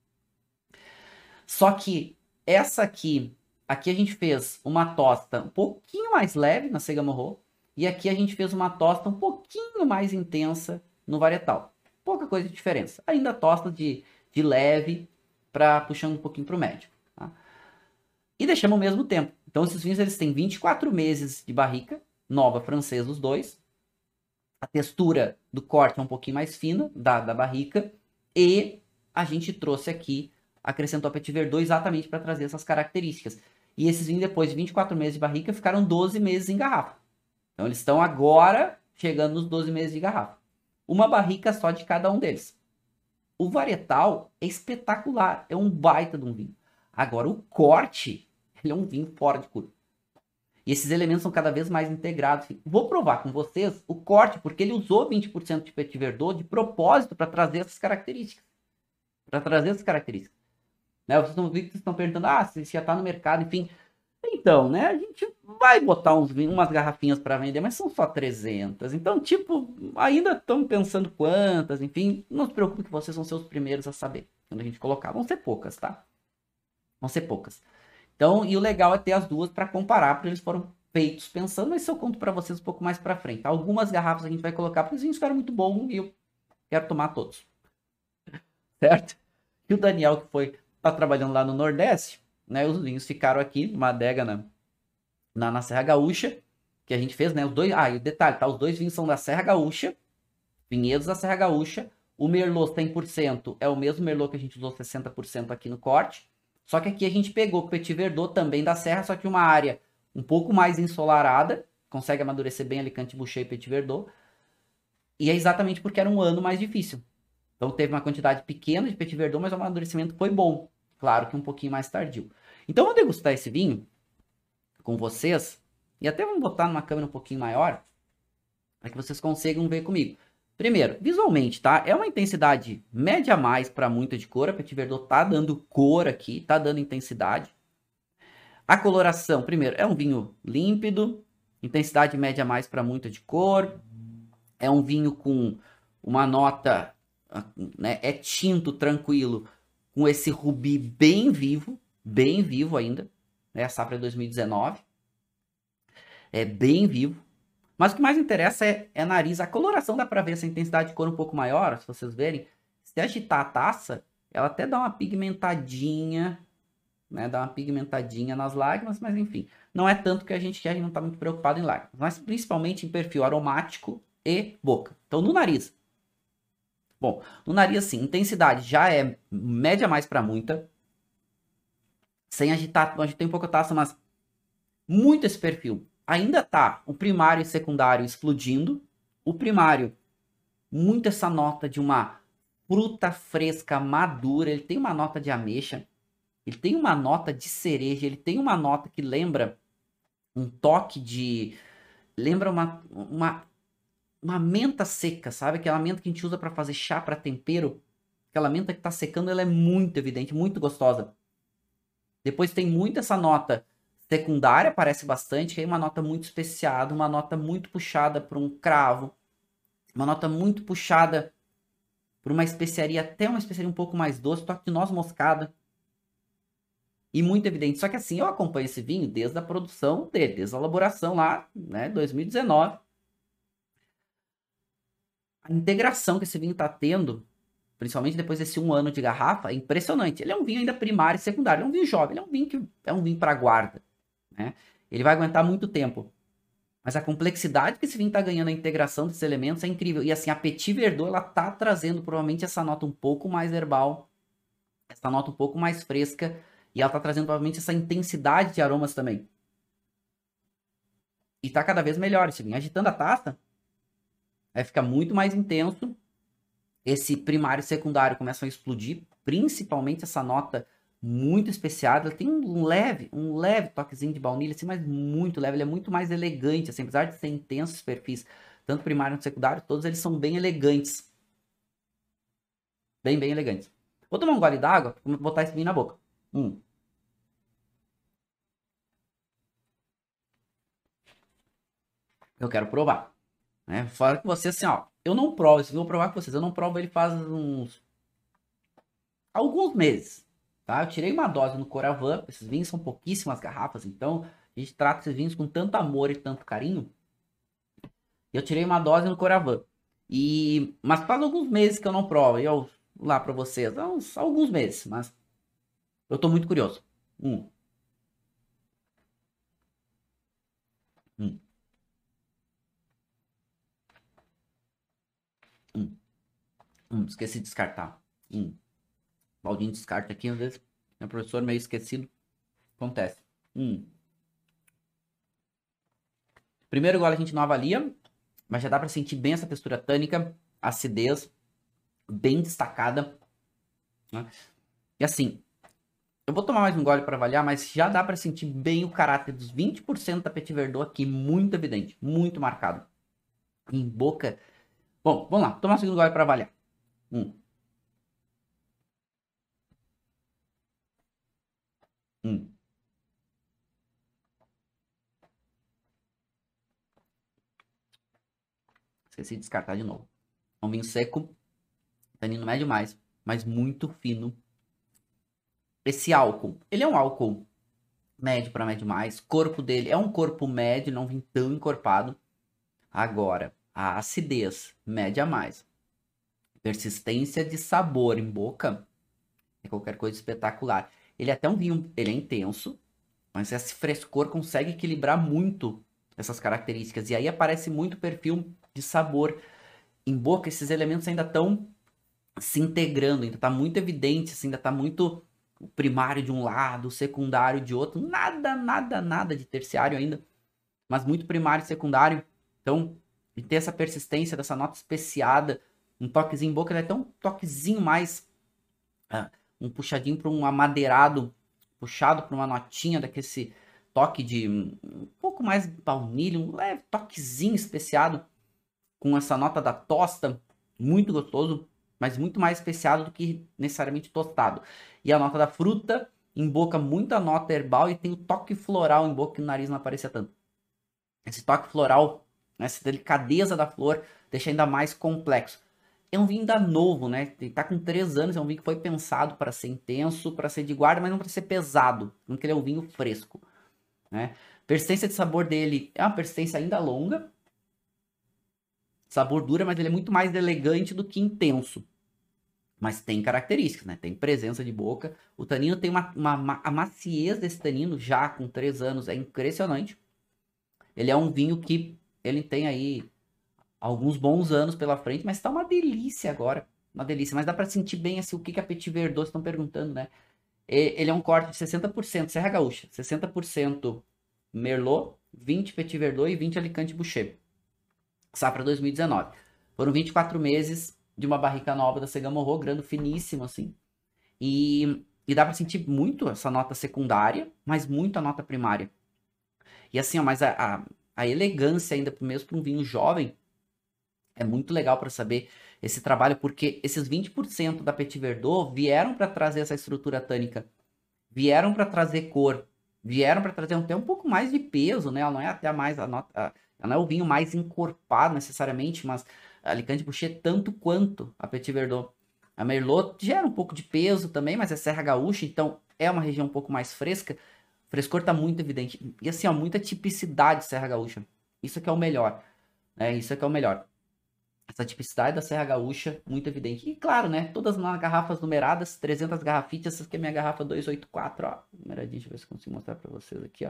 Só que essa aqui, aqui a gente fez uma tosta um pouquinho mais leve na Segan Morrot. E aqui a gente fez uma tosta um pouquinho mais intensa no varietal. Pouca coisa de diferença. Ainda tosta de, de leve, para puxando um pouquinho para o médio. Tá? E deixamos ao mesmo tempo. Então esses vinhos eles têm vinte e quatro meses de barrica, nova francesa os dois. A textura do corte é um pouquinho mais fina da, da barrica. E a gente trouxe aqui, acrescentou a Petit Verdot exatamente para trazer essas características. E esses vinhos depois de vinte e quatro meses de barrica ficaram doze meses em garrafa. Então eles estão agora chegando nos doze meses de garrafa. Uma barrica só de cada um deles. O varietal é espetacular, é um baita de um vinho. Agora o corte, ele é um vinho fora de curva. E esses elementos são cada vez mais integrados. Vou provar com vocês o corte, porque ele usou vinte por cento de Petit Verdot de propósito para trazer essas características. Para trazer essas características. Né? Vocês estão, vocês estão perguntando, ah, se já está no mercado, enfim. Então, né, a gente vai botar uns, umas garrafinhas para vender, mas são só trezentas. Então, tipo, ainda estão pensando quantas, enfim. Não se preocupe que vocês vão ser os primeiros a saber quando a gente colocar. Vão ser poucas, tá? Vão ser poucas. Então, e o legal é ter as duas para comparar, porque eles foram feitos pensando, mas isso eu conto para vocês um pouco mais para frente. Algumas garrafas a gente vai colocar, porque os vinhos ficaram muito bons e eu quero tomar todos. Certo? E o Daniel, que foi, tá trabalhando lá no Nordeste, né? Os vinhos ficaram aqui, numa adega na, na, na Serra Gaúcha, que a gente fez, né? Os dois, ah, e o detalhe, tá? Os dois vinhos são da Serra Gaúcha, vinhedos da Serra Gaúcha. O Merlot cem por cento é o mesmo Merlot que a gente usou sessenta por cento aqui no corte. Só que aqui a gente pegou Petit Verdot também da Serra, só que uma área um pouco mais ensolarada, consegue amadurecer bem Alicante Bouschet e Petit Verdot. E é exatamente porque era um ano mais difícil. Então teve uma quantidade pequena de Petit Verdot, mas o amadurecimento foi bom. Claro que um pouquinho mais tardio. Então eu vou degustar esse vinho com vocês, e até vamos botar numa câmera um pouquinho maior, para que vocês consigam ver comigo. Primeiro, visualmente, tá? É uma intensidade média a mais para muita de cor. A Petit Verdot tá dando cor aqui, tá dando intensidade. A coloração, primeiro, é um vinho límpido, intensidade média a mais para muita de cor. É um vinho com uma nota, né, é tinto tranquilo, com esse rubi bem vivo, bem vivo ainda. Né? A safra é dois mil e dezenove. É bem vivo. Mas o que mais interessa é, é nariz. A coloração dá para ver essa intensidade de cor um pouco maior, se vocês verem. Se agitar a taça, ela até dá uma pigmentadinha, né? Dá uma pigmentadinha nas lágrimas, mas enfim. Não é tanto que a gente quer, a gente não está muito preocupado em lágrimas. Mas principalmente em perfil aromático e boca. Então no nariz. Bom, no nariz assim, intensidade já é média mais para muita. Sem agitar, agitei um pouco a taça, mas muito esse perfil. Ainda tá o primário e secundário explodindo. O primário, muito essa nota de uma fruta fresca, madura. Ele tem uma nota de ameixa. Ele tem uma nota de cereja. Ele tem uma nota que lembra um toque de... Lembra uma, uma, uma menta seca, sabe? Aquela menta que a gente usa para fazer chá, para tempero. Aquela menta que tá secando, ela é muito evidente, muito gostosa. Depois tem muito essa nota secundária, parece bastante, que é uma nota muito especiada, uma nota muito puxada por um cravo, uma nota muito puxada por uma especiaria, até uma especiaria um pouco mais doce, toque de noz moscada, e muito evidente. Só que assim, eu acompanho esse vinho desde a produção dele, desde a elaboração lá, né, dois mil e dezenove. A integração que esse vinho está tendo, principalmente depois desse um ano de garrafa, é impressionante. Ele é um vinho ainda primário e secundário, ele é um vinho jovem, ele é um vinho que é um vinho para guarda. Né? Ele vai aguentar muito tempo. Mas a complexidade que esse vinho está ganhando, a integração desses elementos é incrível. E assim, a Petit Verdot, ela tá trazendo provavelmente essa nota um pouco mais herbal, essa nota um pouco mais fresca, e ela tá trazendo provavelmente essa intensidade de aromas também. E tá cada vez melhor esse vinho. Agitando a taça, vai ficar muito mais intenso. Esse primário e secundário começam a explodir, principalmente essa nota muito especiada. Ela tem um leve, um leve toquezinho de baunilha, assim, mas muito leve. Ele é muito mais elegante, assim, apesar de ser intensos os perfis, tanto primário quanto secundário, todos eles são bem elegantes. Bem, bem elegantes. Vou tomar um gole d'água, vou botar esse vinho na boca. Hum. Eu quero provar. Né? Fora que você, assim, ó, eu não provo esse vinho, vou provar com vocês. Eu não provo ele faz uns... alguns meses. Tá? Eu tirei uma dose no Coravin. Esses vinhos são pouquíssimas garrafas, então a gente trata esses vinhos com tanto amor e tanto carinho. Eu tirei uma dose no Coravin. E... Mas faz alguns meses que eu não provo. Eu lá pra vocês. Uns, alguns meses, mas eu tô muito curioso. Hum. Hum. Hum. Hum. Esqueci de descartar. Hum. Baldinho descarta aqui, às vezes. Meu professor meio esquecido. Acontece. Hum. Primeiro gole a gente não avalia, mas já dá para sentir bem essa textura tânica, acidez, bem destacada. Né? E assim, Eu vou tomar mais um gole para avaliar, mas já dá para sentir bem o caráter dos vinte por cento da Petit Verdot aqui, muito evidente, muito marcado. Em boca. Bom, vamos lá, tomar um segundo gole para avaliar. Hum. Hum. Esqueci de descartar de novo. É um vinho seco, tanino médio mais, mas muito fino. Esse álcool, ele é um álcool médio para médio mais. Corpo dele é um corpo médio, não vim tão encorpado. Agora, a acidez média mais. Persistência de sabor em boca é qualquer coisa espetacular. Ele é até um vinho, ele é intenso, mas esse frescor consegue equilibrar muito essas características. E aí aparece muito perfil de sabor em boca. Esses elementos ainda estão se integrando, ainda está muito evidente, assim, ainda está muito o primário de um lado, o secundário de outro. Nada, nada, nada de terciário ainda, mas muito primário e secundário. Então, de ter essa persistência dessa nota especiada, um toquezinho em boca, ele é até um toquezinho mais, ah, um puxadinho para um amadeirado, puxado para uma notinha daquele toque de um pouco mais baunilha, um leve toquezinho especiado com essa nota da tosta, muito gostoso, mas muito mais especiado do que necessariamente tostado. E a nota da fruta, em boca, muita nota herbal e tem o toque floral em boca que no nariz não aparecia tanto. Esse toque floral, essa delicadeza da flor, deixa ainda mais complexo. É um vinho ainda novo, né? Ele tá com três anos, é um vinho que foi pensado para ser intenso, para ser de guarda, mas não para ser pesado, porque ele é um vinho fresco, né? Persistência de sabor dele é uma persistência ainda longa, sabor dura, mas ele é muito mais elegante do que intenso. Mas tem características, né? Tem presença de boca. O tanino tem uma, uma, uma a maciez desse tanino já com três anos é impressionante. Ele é um vinho que ele tem aí alguns bons anos pela frente, mas tá uma delícia agora. Uma delícia. Mas dá para sentir bem assim, o que, que a Petit Verdot estão perguntando, né? Ele é um corte de sessenta por cento Serra Gaúcha, sessenta por cento Merlot, vinte por cento Petit Verdot e vinte por cento Alicante Bouschet. Safra dois mil e dezenove. Foram vinte e quatro meses de uma barrica nova da Segamorro, grano finíssimo assim. E, e dá para sentir muito essa nota secundária, mas muito a nota primária. E assim, ó, mas a, a, a elegância ainda, mesmo para um vinho jovem, é muito legal para saber esse trabalho, porque esses vinte por cento da Petit Verdot vieram para trazer essa estrutura tânica, vieram para trazer cor, vieram para trazer até um pouco mais de peso, né? Ela não é até mais a nota, a, ela não é o vinho mais encorpado necessariamente, mas a Alicante Bouschet tanto quanto a Petit Verdot. A Merlot gera um pouco de peso também, mas é Serra Gaúcha, então é uma região um pouco mais fresca. O frescor tá muito evidente. E assim, ó, muita tipicidade Serra Gaúcha. Isso que é o melhor, né? Isso que é o melhor. Essa tipicidade da Serra Gaúcha, muito evidente. E claro, né? Todas nas garrafas numeradas, trezentas garrafitas. Essa aqui é a minha garrafa duzentos e oitenta e quatro, ó. Numeradinha, deixa eu ver se eu consigo mostrar pra vocês aqui, ó.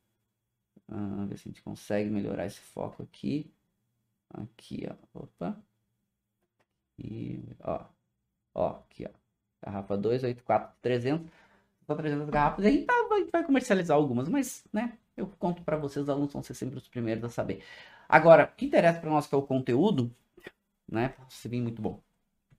Ah, ver se a gente consegue melhorar esse foco aqui. Aqui, ó. Opa. E, ó. Ó, aqui, ó. Garrafa duzentos e oitenta e quatro, trezentas. Só trezentas garrafas. E aí tá, a gente vai comercializar algumas, mas, né? Eu conto pra vocês, os alunos vão ser sempre os primeiros a saber. Agora, o que interessa pra nós que é o conteúdo, né? Esse vinho muito bom.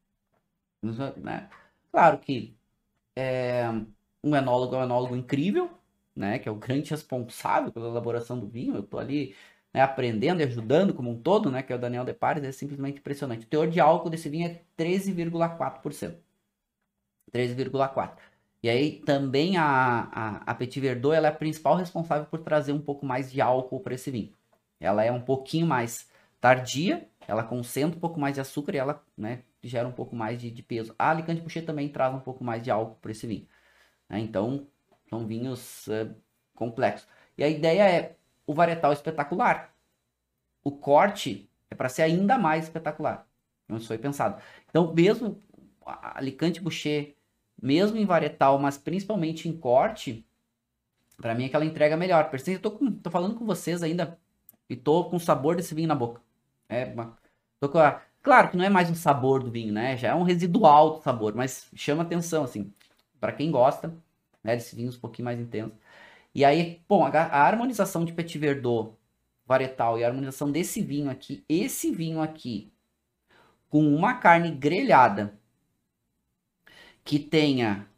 Né? Claro que é, um enólogo é um enólogo incrível, né? Que é o grande responsável pela elaboração do vinho. Eu tô ali, né, aprendendo e ajudando como um todo, né? Que é o Daniel Depares, é simplesmente impressionante. O teor de álcool desse vinho é treze vírgula quatro por cento. treze vírgula quatro por cento. E aí também a, a, a Petit Verdot ela é a principal responsável por trazer um pouco mais de álcool para esse vinho. Ela é um pouquinho mais tardia, ela concentra um pouco mais de açúcar e ela, né, gera um pouco mais de, de peso. A Alicante Bouschet também traz um pouco mais de álcool para esse vinho. Né? Então, são vinhos uh, complexos. E a ideia é o varietal espetacular. O corte é para ser ainda mais espetacular. Não foi pensado. Então, mesmo a Alicante Bouschet, mesmo em varietal, mas principalmente em corte, para mim é que ela entrega melhor. Eu tô, com, tô falando com vocês ainda e tô com o sabor desse vinho na boca. É, tô com a, claro que não é mais um sabor do vinho, né? Já é um residual do sabor, mas chama atenção, assim, para quem gosta, né, desses vinhos um pouquinho mais intensos. E aí, bom, a, a harmonização de Petit Verdot varietal e a harmonização desse vinho aqui, esse vinho aqui, com uma carne grelhada que tenha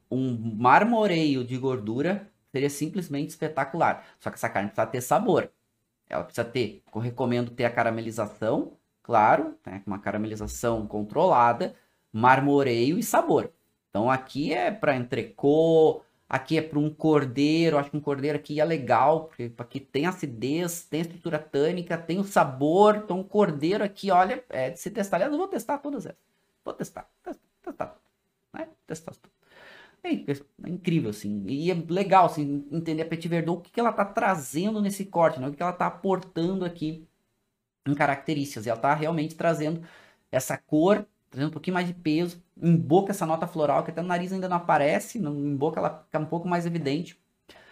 um marmoreio de gordura seria simplesmente espetacular. Só que essa carne precisa ter sabor. Ela precisa ter, eu recomendo ter a caramelização, claro, né, uma caramelização controlada, marmoreio e sabor. Então aqui é para entrecô, aqui é para um cordeiro, acho que um cordeiro aqui é legal, porque aqui tem acidez, tem estrutura tânica, tem o sabor, então um cordeiro aqui, olha, é de se testar. Aliás, eu vou testar todas essas. Vou testar, testar, testar, né? Testar tudo. É, é incrível, assim, e é legal, assim, entender a Petit Verdot, o que, que ela tá trazendo nesse corte, né? O que, que ela tá aportando aqui em características, e ela tá realmente trazendo essa cor, trazendo um pouquinho mais de peso, em boca essa nota floral, que até no nariz ainda não aparece, em boca ela fica um pouco mais evidente,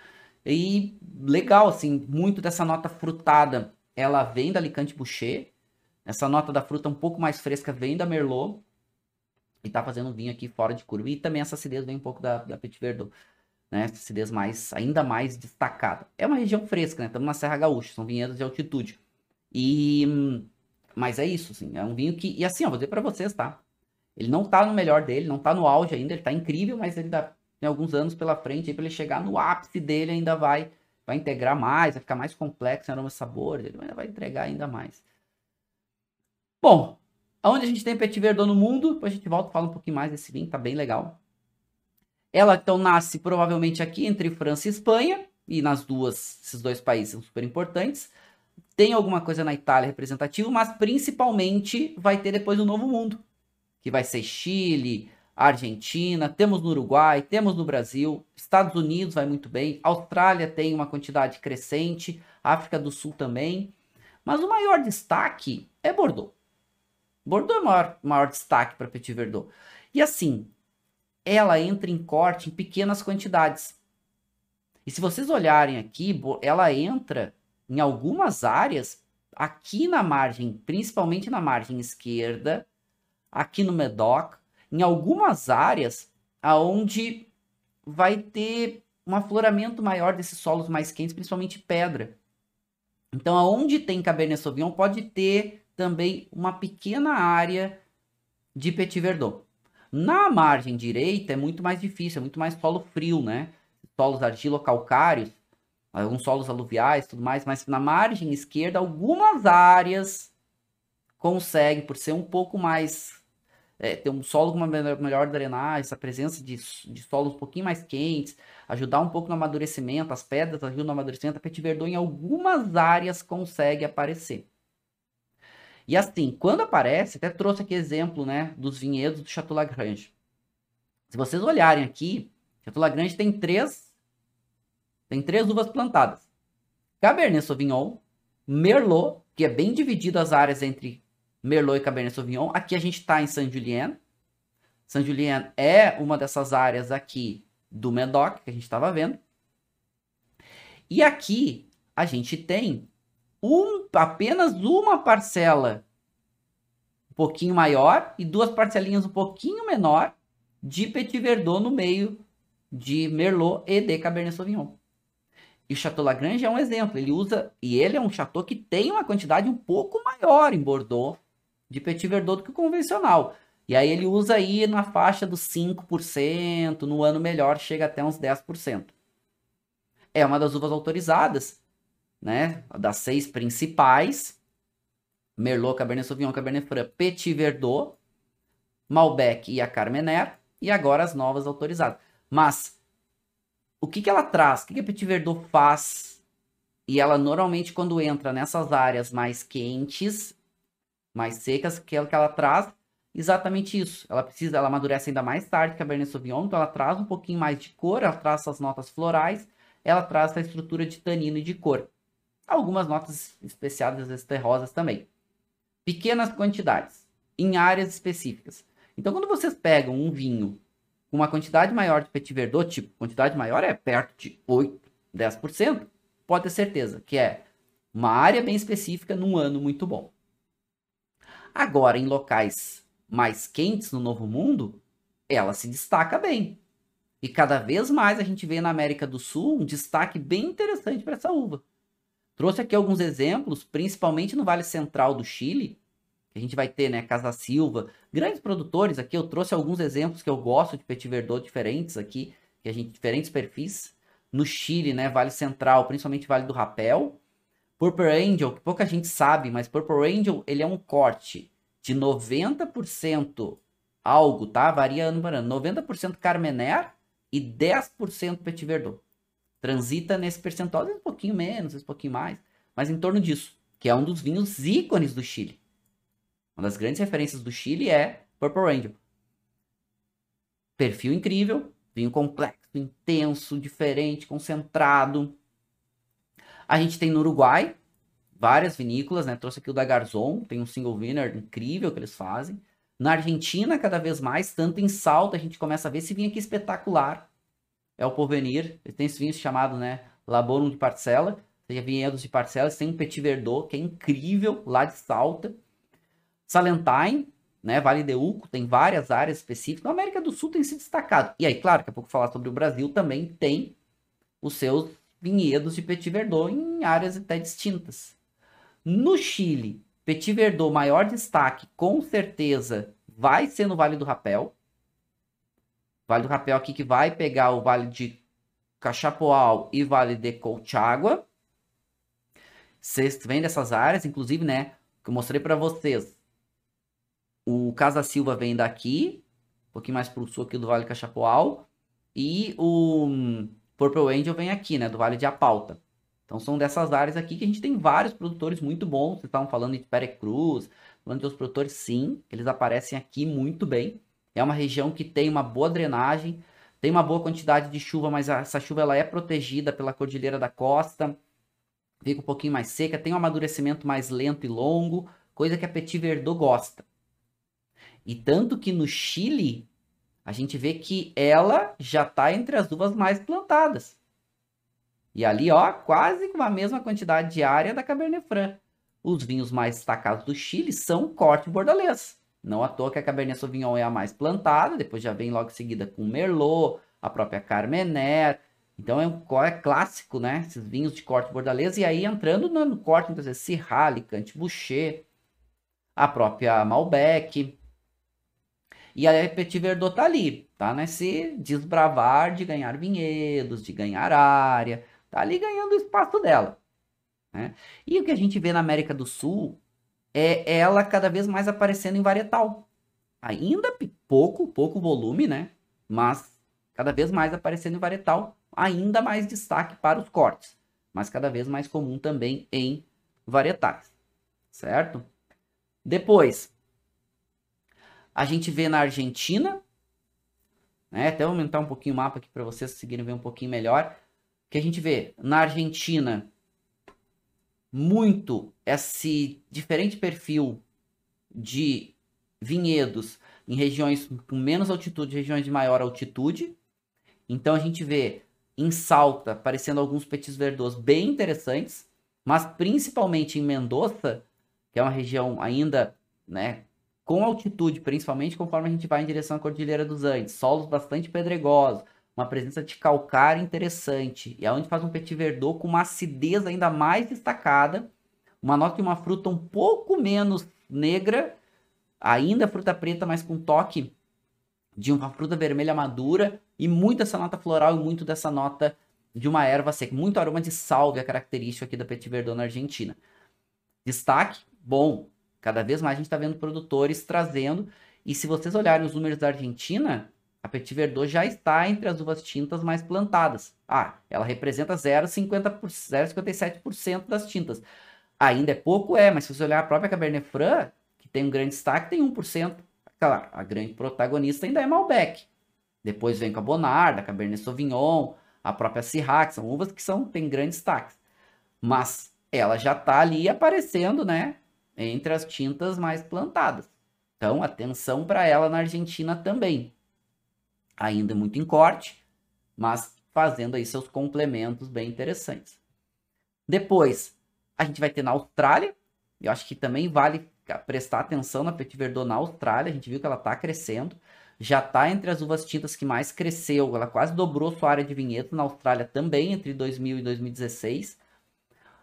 e legal, assim, muito dessa nota frutada, ela vem da Alicante Bouschet, essa nota da fruta um pouco mais fresca vem da Merlot, e tá fazendo um vinho aqui fora de curva. E também essa acidez vem um pouco da, da Petit Verdot, né? Essa acidez mais, ainda mais destacada. É uma região fresca, né? Estamos na Serra Gaúcha, são vinhedos de altitude. E... Mas é isso, assim, é um vinho que... E assim, ó, vou dizer pra vocês, tá? Ele não tá no melhor dele, não tá no auge ainda, ele tá incrível, mas ele dá, tem alguns anos pela frente, aí pra ele chegar no ápice dele ainda vai, vai integrar mais, vai ficar mais complexo em aroma e sabor, ele ainda vai entregar ainda mais. Bom, onde a gente tem Petit Verdot no mundo, depois a gente volta e fala um pouquinho mais desse vinho, tá bem legal. Ela então nasce provavelmente aqui entre França e Espanha, e nas duas, esses dois países são super importantes. Tem alguma coisa na Itália representativa, mas principalmente vai ter depois no Novo Mundo, que vai ser Chile, Argentina, temos no Uruguai, temos no Brasil, Estados Unidos vai muito bem, Austrália tem uma quantidade crescente, África do Sul também, mas o maior destaque é Bordeaux. Bordeaux é o maior, maior destaque para Petit Verdot. E assim, ela entra em corte em pequenas quantidades. E se vocês olharem aqui, ela entra em algumas áreas, aqui na margem, principalmente na margem esquerda, aqui no Medoc, em algumas áreas aonde vai ter um afloramento maior desses solos mais quentes, principalmente pedra. Então, aonde tem Cabernet Sauvignon, pode ter também uma pequena área de Petit Verdot. Na margem direita é muito mais difícil, é muito mais solo frio, né? Solos argilo-calcários, alguns solos aluviais, tudo mais, mas na margem esquerda algumas áreas conseguem, por ser um pouco mais, é, ter um solo com uma melhor, melhor drenagem, essa presença de, de solos um pouquinho mais quentes, ajudar um pouco no amadurecimento, as pedras ajudam no amadurecimento, a Petit Verdot em algumas áreas consegue aparecer. E assim, quando aparece, até trouxe aqui exemplo, né, dos vinhedos do Chateau Lagrange. Se vocês olharem aqui, Chateau Lagrange tem três, tem três uvas plantadas. Cabernet Sauvignon, Merlot, que é bem dividido as áreas entre Merlot e Cabernet Sauvignon. Aqui a gente está em Saint-Julien. Saint-Julien é uma dessas áreas aqui do Medoc, que a gente estava vendo. E aqui a gente tem um, apenas uma parcela um pouquinho maior e duas parcelinhas um pouquinho menor de Petit Verdot no meio de Merlot e de Cabernet Sauvignon. E o Chateau Lagrange é um exemplo, ele usa, e ele é um chateau que tem uma quantidade um pouco maior em Bordeaux de Petit Verdot do que o convencional. E aí ele usa aí na faixa dos cinco por cento, no ano melhor chega até uns dez por cento. É uma das uvas autorizadas, né, das seis principais, Merlot, Cabernet Sauvignon, Cabernet Franc, Petit Verdot, Malbec e a Carmenère, e agora as novas autorizadas. Mas o que, que ela traz? O que, que a Petit Verdot faz? E ela normalmente quando entra nessas áreas mais quentes, mais secas, que é o que ela traz, exatamente isso. Ela precisa, ela amadurece ainda mais tarde que a Cabernet Sauvignon, então ela traz um pouquinho mais de cor, ela traz essas notas florais, ela traz essa estrutura de tanino e de cor. Algumas notas especiadas, às vezes terrosas também. Pequenas quantidades, em áreas específicas. Então, quando vocês pegam um vinho com uma quantidade maior de Petit Verdot, tipo, quantidade maior é perto de oito, dez por cento, pode ter certeza que é uma área bem específica num ano muito bom. Agora, em locais mais quentes no Novo Mundo, ela se destaca bem. E cada vez mais a gente vê na América do Sul um destaque bem interessante para essa uva. Trouxe aqui alguns exemplos, principalmente no Vale Central do Chile, que a gente vai ter, né, Casa Silva, grandes produtores aqui, eu trouxe alguns exemplos que eu gosto de Petit Verdot diferentes aqui, que a gente, diferentes perfis. No Chile, né, Vale Central, principalmente Vale do Rapel. Purple Angel, que pouca gente sabe, mas Purple Angel, ele é um corte de noventa por cento algo, tá? Variando, variando. noventa por cento Carmener e dez por cento Petit Verdot. Transita nesse percentual, às vezes um pouquinho menos, às vezes um pouquinho mais, mas em torno disso, que é um dos vinhos ícones do Chile. Uma das grandes referências do Chile é Purple Angel. Perfil incrível, vinho complexo, intenso, diferente, concentrado. A gente tem no Uruguai várias vinícolas, né? Trouxe aqui o da Garzon, tem um single vineyard incrível que eles fazem. Na Argentina, cada vez mais, tanto em Salta, a gente começa a ver esse vinho aqui espetacular. É o Porvenir. Ele tem esse vinho chamado, né, Laborum de Parcela. Ou seja, vinhedos de parcelas. Tem um Petit Verdot, que é incrível, lá de Salta. Salentine, né, Vale de Uco, tem várias áreas específicas. Na América do Sul tem se destacado. E aí, claro, daqui a pouco falar sobre o Brasil, também tem os seus vinhedos de Petit Verdot em áreas até distintas. No Chile, Petit Verdot, maior destaque, com certeza, vai ser no Vale do Rapel. Vale do Rapel aqui que vai pegar o Vale de Cachapoal e Vale de Colchagua. Vocês vêm dessas áreas, inclusive, né, que eu mostrei para vocês. O Casa Silva vem daqui, um pouquinho mais para o sul aqui do Vale de Cachapoal. E o Purple Angel vem aqui, né, do Vale de Apalta. Então são dessas áreas aqui que a gente tem vários produtores muito bons. Vocês estavam falando de Pere Cruz, falando de outros produtores, sim, eles aparecem aqui muito bem. É uma região que tem uma boa drenagem, tem uma boa quantidade de chuva, mas essa chuva ela é protegida pela Cordilheira da Costa, fica um pouquinho mais seca, tem um amadurecimento mais lento e longo, coisa que a Petit Verdot gosta. E tanto que no Chile, a gente vê que ela já está entre as uvas mais plantadas. E ali, ó, quase com a mesma quantidade de área da Cabernet Franc. Os vinhos mais destacados do Chile são corte bordalês. Não à toa que a Cabernet Sauvignon é a mais plantada, depois já vem logo em seguida com o Merlot, a própria Carmener. Então é um é clássico, né? Esses vinhos de corte bordalês. E aí entrando no, no corte, muitas vezes, Syrah, Alicante, Bouschet, a própria Malbec. E a Petit Verdot tá ali, tá nesse desbravar de ganhar vinhedos, de ganhar área. Tá ali ganhando o espaço dela, né? E o que a gente vê na América do Sul é ela cada vez mais aparecendo em varietal. Ainda pouco, pouco volume, né? Mas cada vez mais aparecendo em varietal. Ainda mais destaque para os cortes. Mas cada vez mais comum também em varietais. Certo? Depois, a gente vê na Argentina, né? Até vou aumentar um pouquinho o mapa aqui para vocês conseguirem ver um pouquinho melhor. Que a gente vê na Argentina muito esse diferente perfil de vinhedos em regiões com menos altitude, regiões de maior altitude. Então a gente vê em Salta aparecendo alguns Petits Verdots bem interessantes, mas principalmente em Mendoza, que é uma região ainda, né, com altitude, principalmente conforme a gente vai em direção à Cordilheira dos Andes, solos bastante pedregosos, uma presença de calcário interessante, e aonde faz um Petit Verdot com uma acidez ainda mais destacada, uma nota de uma fruta um pouco menos negra, ainda fruta preta, mas com toque de uma fruta vermelha madura, e muito dessa nota floral e muito dessa nota de uma erva seca, muito aroma de sálvia característico aqui da Petit Verdot na Argentina. Destaque, bom, cada vez mais a gente está vendo produtores trazendo, e se vocês olharem os números da Argentina, a Petit Verdot já está entre as uvas tintas mais plantadas. Ah, ela representa zero vírgula cinquenta e sete por cento das tintas. Ainda é pouco, é, mas se você olhar a própria Cabernet Franc, que tem um grande destaque, tem um por cento. Claro, a grande protagonista ainda é Malbec. Depois vem com a Bonarda, a Cabernet Sauvignon, a própria Syrah, que são uvas que são, tem grandes destaques. Mas ela já está ali aparecendo, né, entre as tintas mais plantadas. Então, atenção para ela na Argentina também. Ainda muito em corte, mas fazendo aí seus complementos bem interessantes. Depois, a gente vai ter na Austrália. Eu acho que também vale prestar atenção na Petit Verdot na Austrália. A gente viu que ela está crescendo. Já está entre as uvas tintas que mais cresceu. Ela quase dobrou sua área de vinhedos na Austrália também, entre dois mil e dois mil e dezesseis.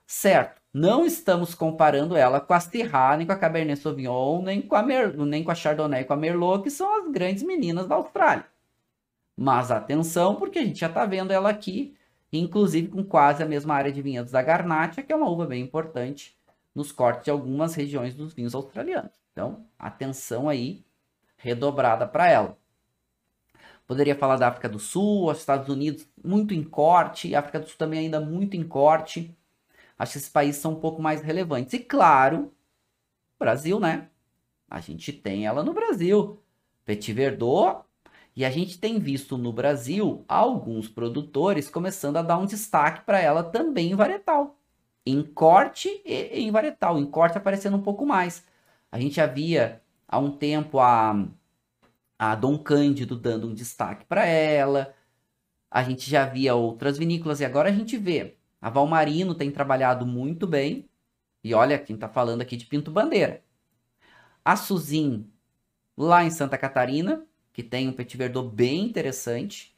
Certo, não estamos comparando ela com a Syrah, nem com a Cabernet Sauvignon, nem com a, Mer... nem com a Chardonnay e com a Merlot, que são as grandes meninas da Austrália. Mas atenção, porque a gente já está vendo ela aqui, inclusive com quase a mesma área de vinhedos da Garnacha, que é uma uva bem importante nos cortes de algumas regiões dos vinhos australianos. Então, atenção aí, redobrada para ela. Poderia falar da África do Sul, os Estados Unidos muito em corte, a África do Sul também ainda muito em corte. Acho que esses países são um pouco mais relevantes. E claro, Brasil, né? A gente tem ela no Brasil. Petit Verdot. E a gente tem visto no Brasil alguns produtores começando a dar um destaque para ela também em varietal. Em corte e em varietal. Em corte aparecendo um pouco mais. A gente havia há um tempo a, a Dom Cândido dando um destaque para ela. A gente já via outras vinícolas e agora a gente vê. A Valmarino tem trabalhado muito bem. E olha quem está falando aqui de Pinto Bandeira. A Suzin, lá em Santa Catarina, que tem um Petit Verdot bem interessante.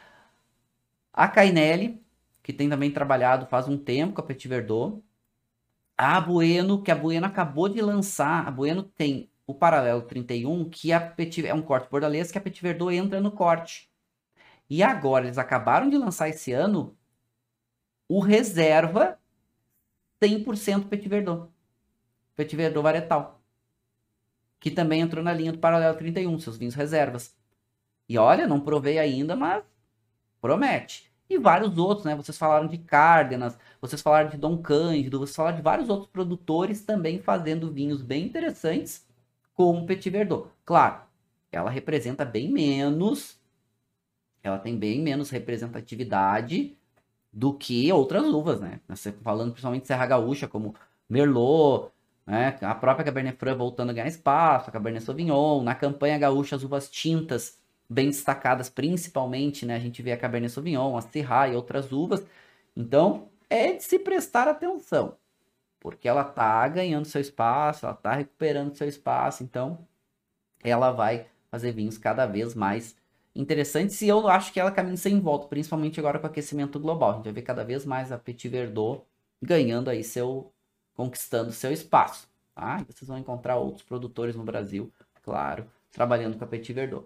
A Cainelli, que tem também trabalhado faz um tempo com a Petit Verdot. A Bueno, que a Bueno acabou de lançar. A Bueno tem o Paralelo trinta e um, que a Petit, é um corte bordalês, que a Petit Verdot entra no corte. E agora, eles acabaram de lançar esse ano o Reserva cem por cento Petit Verdot. Petit Verdot varietal. Que também entrou na linha do Paralelo trinta e um, seus vinhos reservas. E olha, não provei ainda, mas promete. E vários outros, né? Vocês falaram de Cárdenas, vocês falaram de Dom Cândido, vocês falaram de vários outros produtores também fazendo vinhos bem interessantes com o Petit Verdot. Claro, ela representa bem menos, ela tem bem menos representatividade do que outras uvas, né? Você falando principalmente de Serra Gaúcha, como Merlot, né? A própria Cabernet Franc voltando a ganhar espaço, a Cabernet Sauvignon, na campanha gaúcha as uvas tintas bem destacadas, principalmente, né? A gente vê a Cabernet Sauvignon, a Syrah e outras uvas. Então, é de se prestar atenção, porque ela tá ganhando seu espaço, ela tá recuperando seu espaço, então ela vai fazer vinhos cada vez mais interessantes e eu acho que ela caminha sem volta, principalmente agora com o aquecimento global. A gente vai ver cada vez mais a Petit Verdot ganhando aí seu, conquistando seu espaço, tá? E vocês vão encontrar outros produtores no Brasil, claro, trabalhando com a Petit Verdot.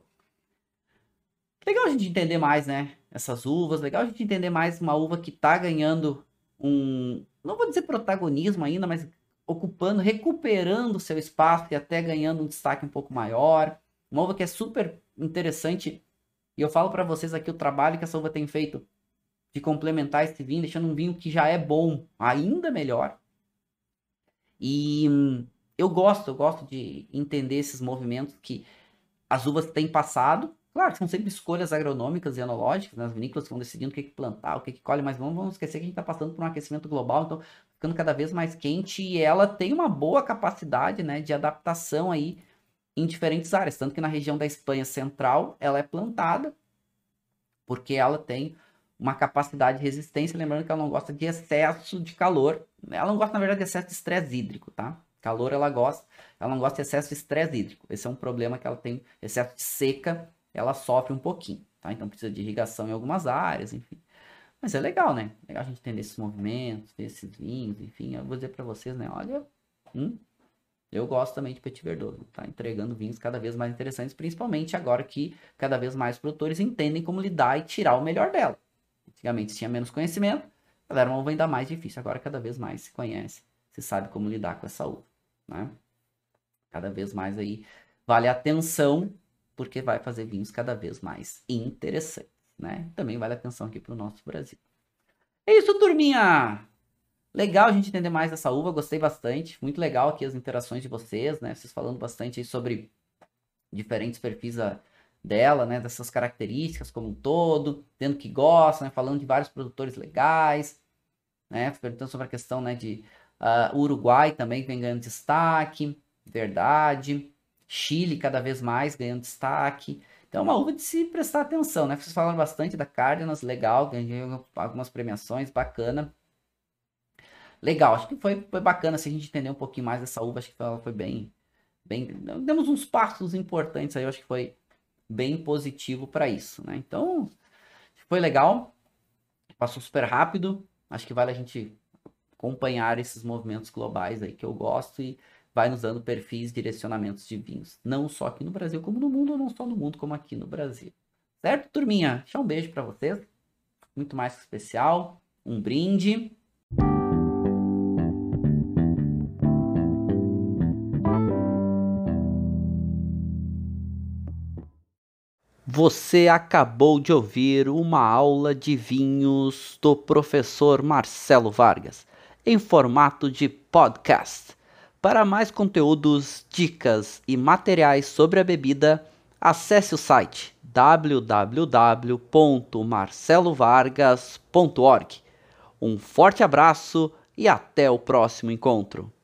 Legal a gente entender mais, né? Essas uvas, legal a gente entender mais uma uva que tá ganhando um, não vou dizer protagonismo ainda, mas ocupando, recuperando seu espaço e até ganhando um destaque um pouco maior. Uma uva que é super interessante. E eu falo para vocês aqui o trabalho que essa uva tem feito de complementar esse vinho, deixando um vinho que já é bom ainda melhor. E hum, eu gosto, eu gosto de entender esses movimentos que as uvas têm passado. Claro, são sempre escolhas agronômicas e enológicas, né? As vinícolas vão decidindo o que, que plantar, o que, que colhe, mas não vamos esquecer que a gente está passando por um aquecimento global, então ficando cada vez mais quente e ela tem uma boa capacidade, né, de adaptação aí em diferentes áreas, tanto que na região da Espanha central ela é plantada porque ela tem uma capacidade de resistência, lembrando que ela não gosta de excesso de calor, ela não gosta na verdade de excesso de estresse hídrico, tá? Calor ela gosta, ela não gosta de excesso de estresse hídrico, esse é um problema que ela tem, excesso de seca, ela sofre um pouquinho, tá? Então precisa de irrigação em algumas áreas, enfim. Mas é legal, né? Legal a gente entender esses movimentos, ver esses vinhos, enfim. Eu vou dizer para vocês, né? Olha, hum, eu gosto também de Petit Verdot, tá? Entregando vinhos cada vez mais interessantes, principalmente agora que cada vez mais produtores entendem como lidar e tirar o melhor dela. Antigamente tinha menos conhecimento, ela era uma uva ainda mais difícil. Agora cada vez mais se conhece, se sabe como lidar com essa uva, né? Cada vez mais aí vale a atenção, porque vai fazer vinhos cada vez mais interessantes, né? Também vale a atenção aqui para o nosso Brasil. É isso, turminha! Legal a gente entender mais dessa uva, gostei bastante. Muito legal aqui as interações de vocês, né? Vocês falando bastante aí sobre diferentes perfis a, dela, né? Dessas características como um todo, tendo que gosta, né? Falando de vários produtores legais, né? Perguntando sobre a questão, né, de uh, o Uruguai também vem ganhando destaque, verdade. Chile cada vez mais ganhando destaque. Então é uma uva de se prestar atenção, né? Vocês falaram bastante da Cárdenas, legal, ganhou algumas premiações, bacana. Legal, acho que foi, foi bacana se a gente entender um pouquinho mais dessa uva, acho que ela foi bem, bem, demos uns passos importantes aí, eu acho que foi bem positivo para isso, né? Então, foi legal, passou super rápido, acho que vale a gente acompanhar esses movimentos globais aí que eu gosto e vai nos dando perfis, direcionamentos de vinhos. Não só aqui no Brasil, como no mundo, ou não só no mundo, como aqui no Brasil. Certo, turminha? Deixa um beijo para vocês. Muito mais que especial. Um brinde. Você acabou de ouvir uma aula de vinhos do professor Marcelo Vargas, em formato de podcast. Para mais conteúdos, dicas e materiais sobre a bebida, acesse o site w w w ponto marcelo vargas ponto org. Um forte abraço e até o próximo encontro.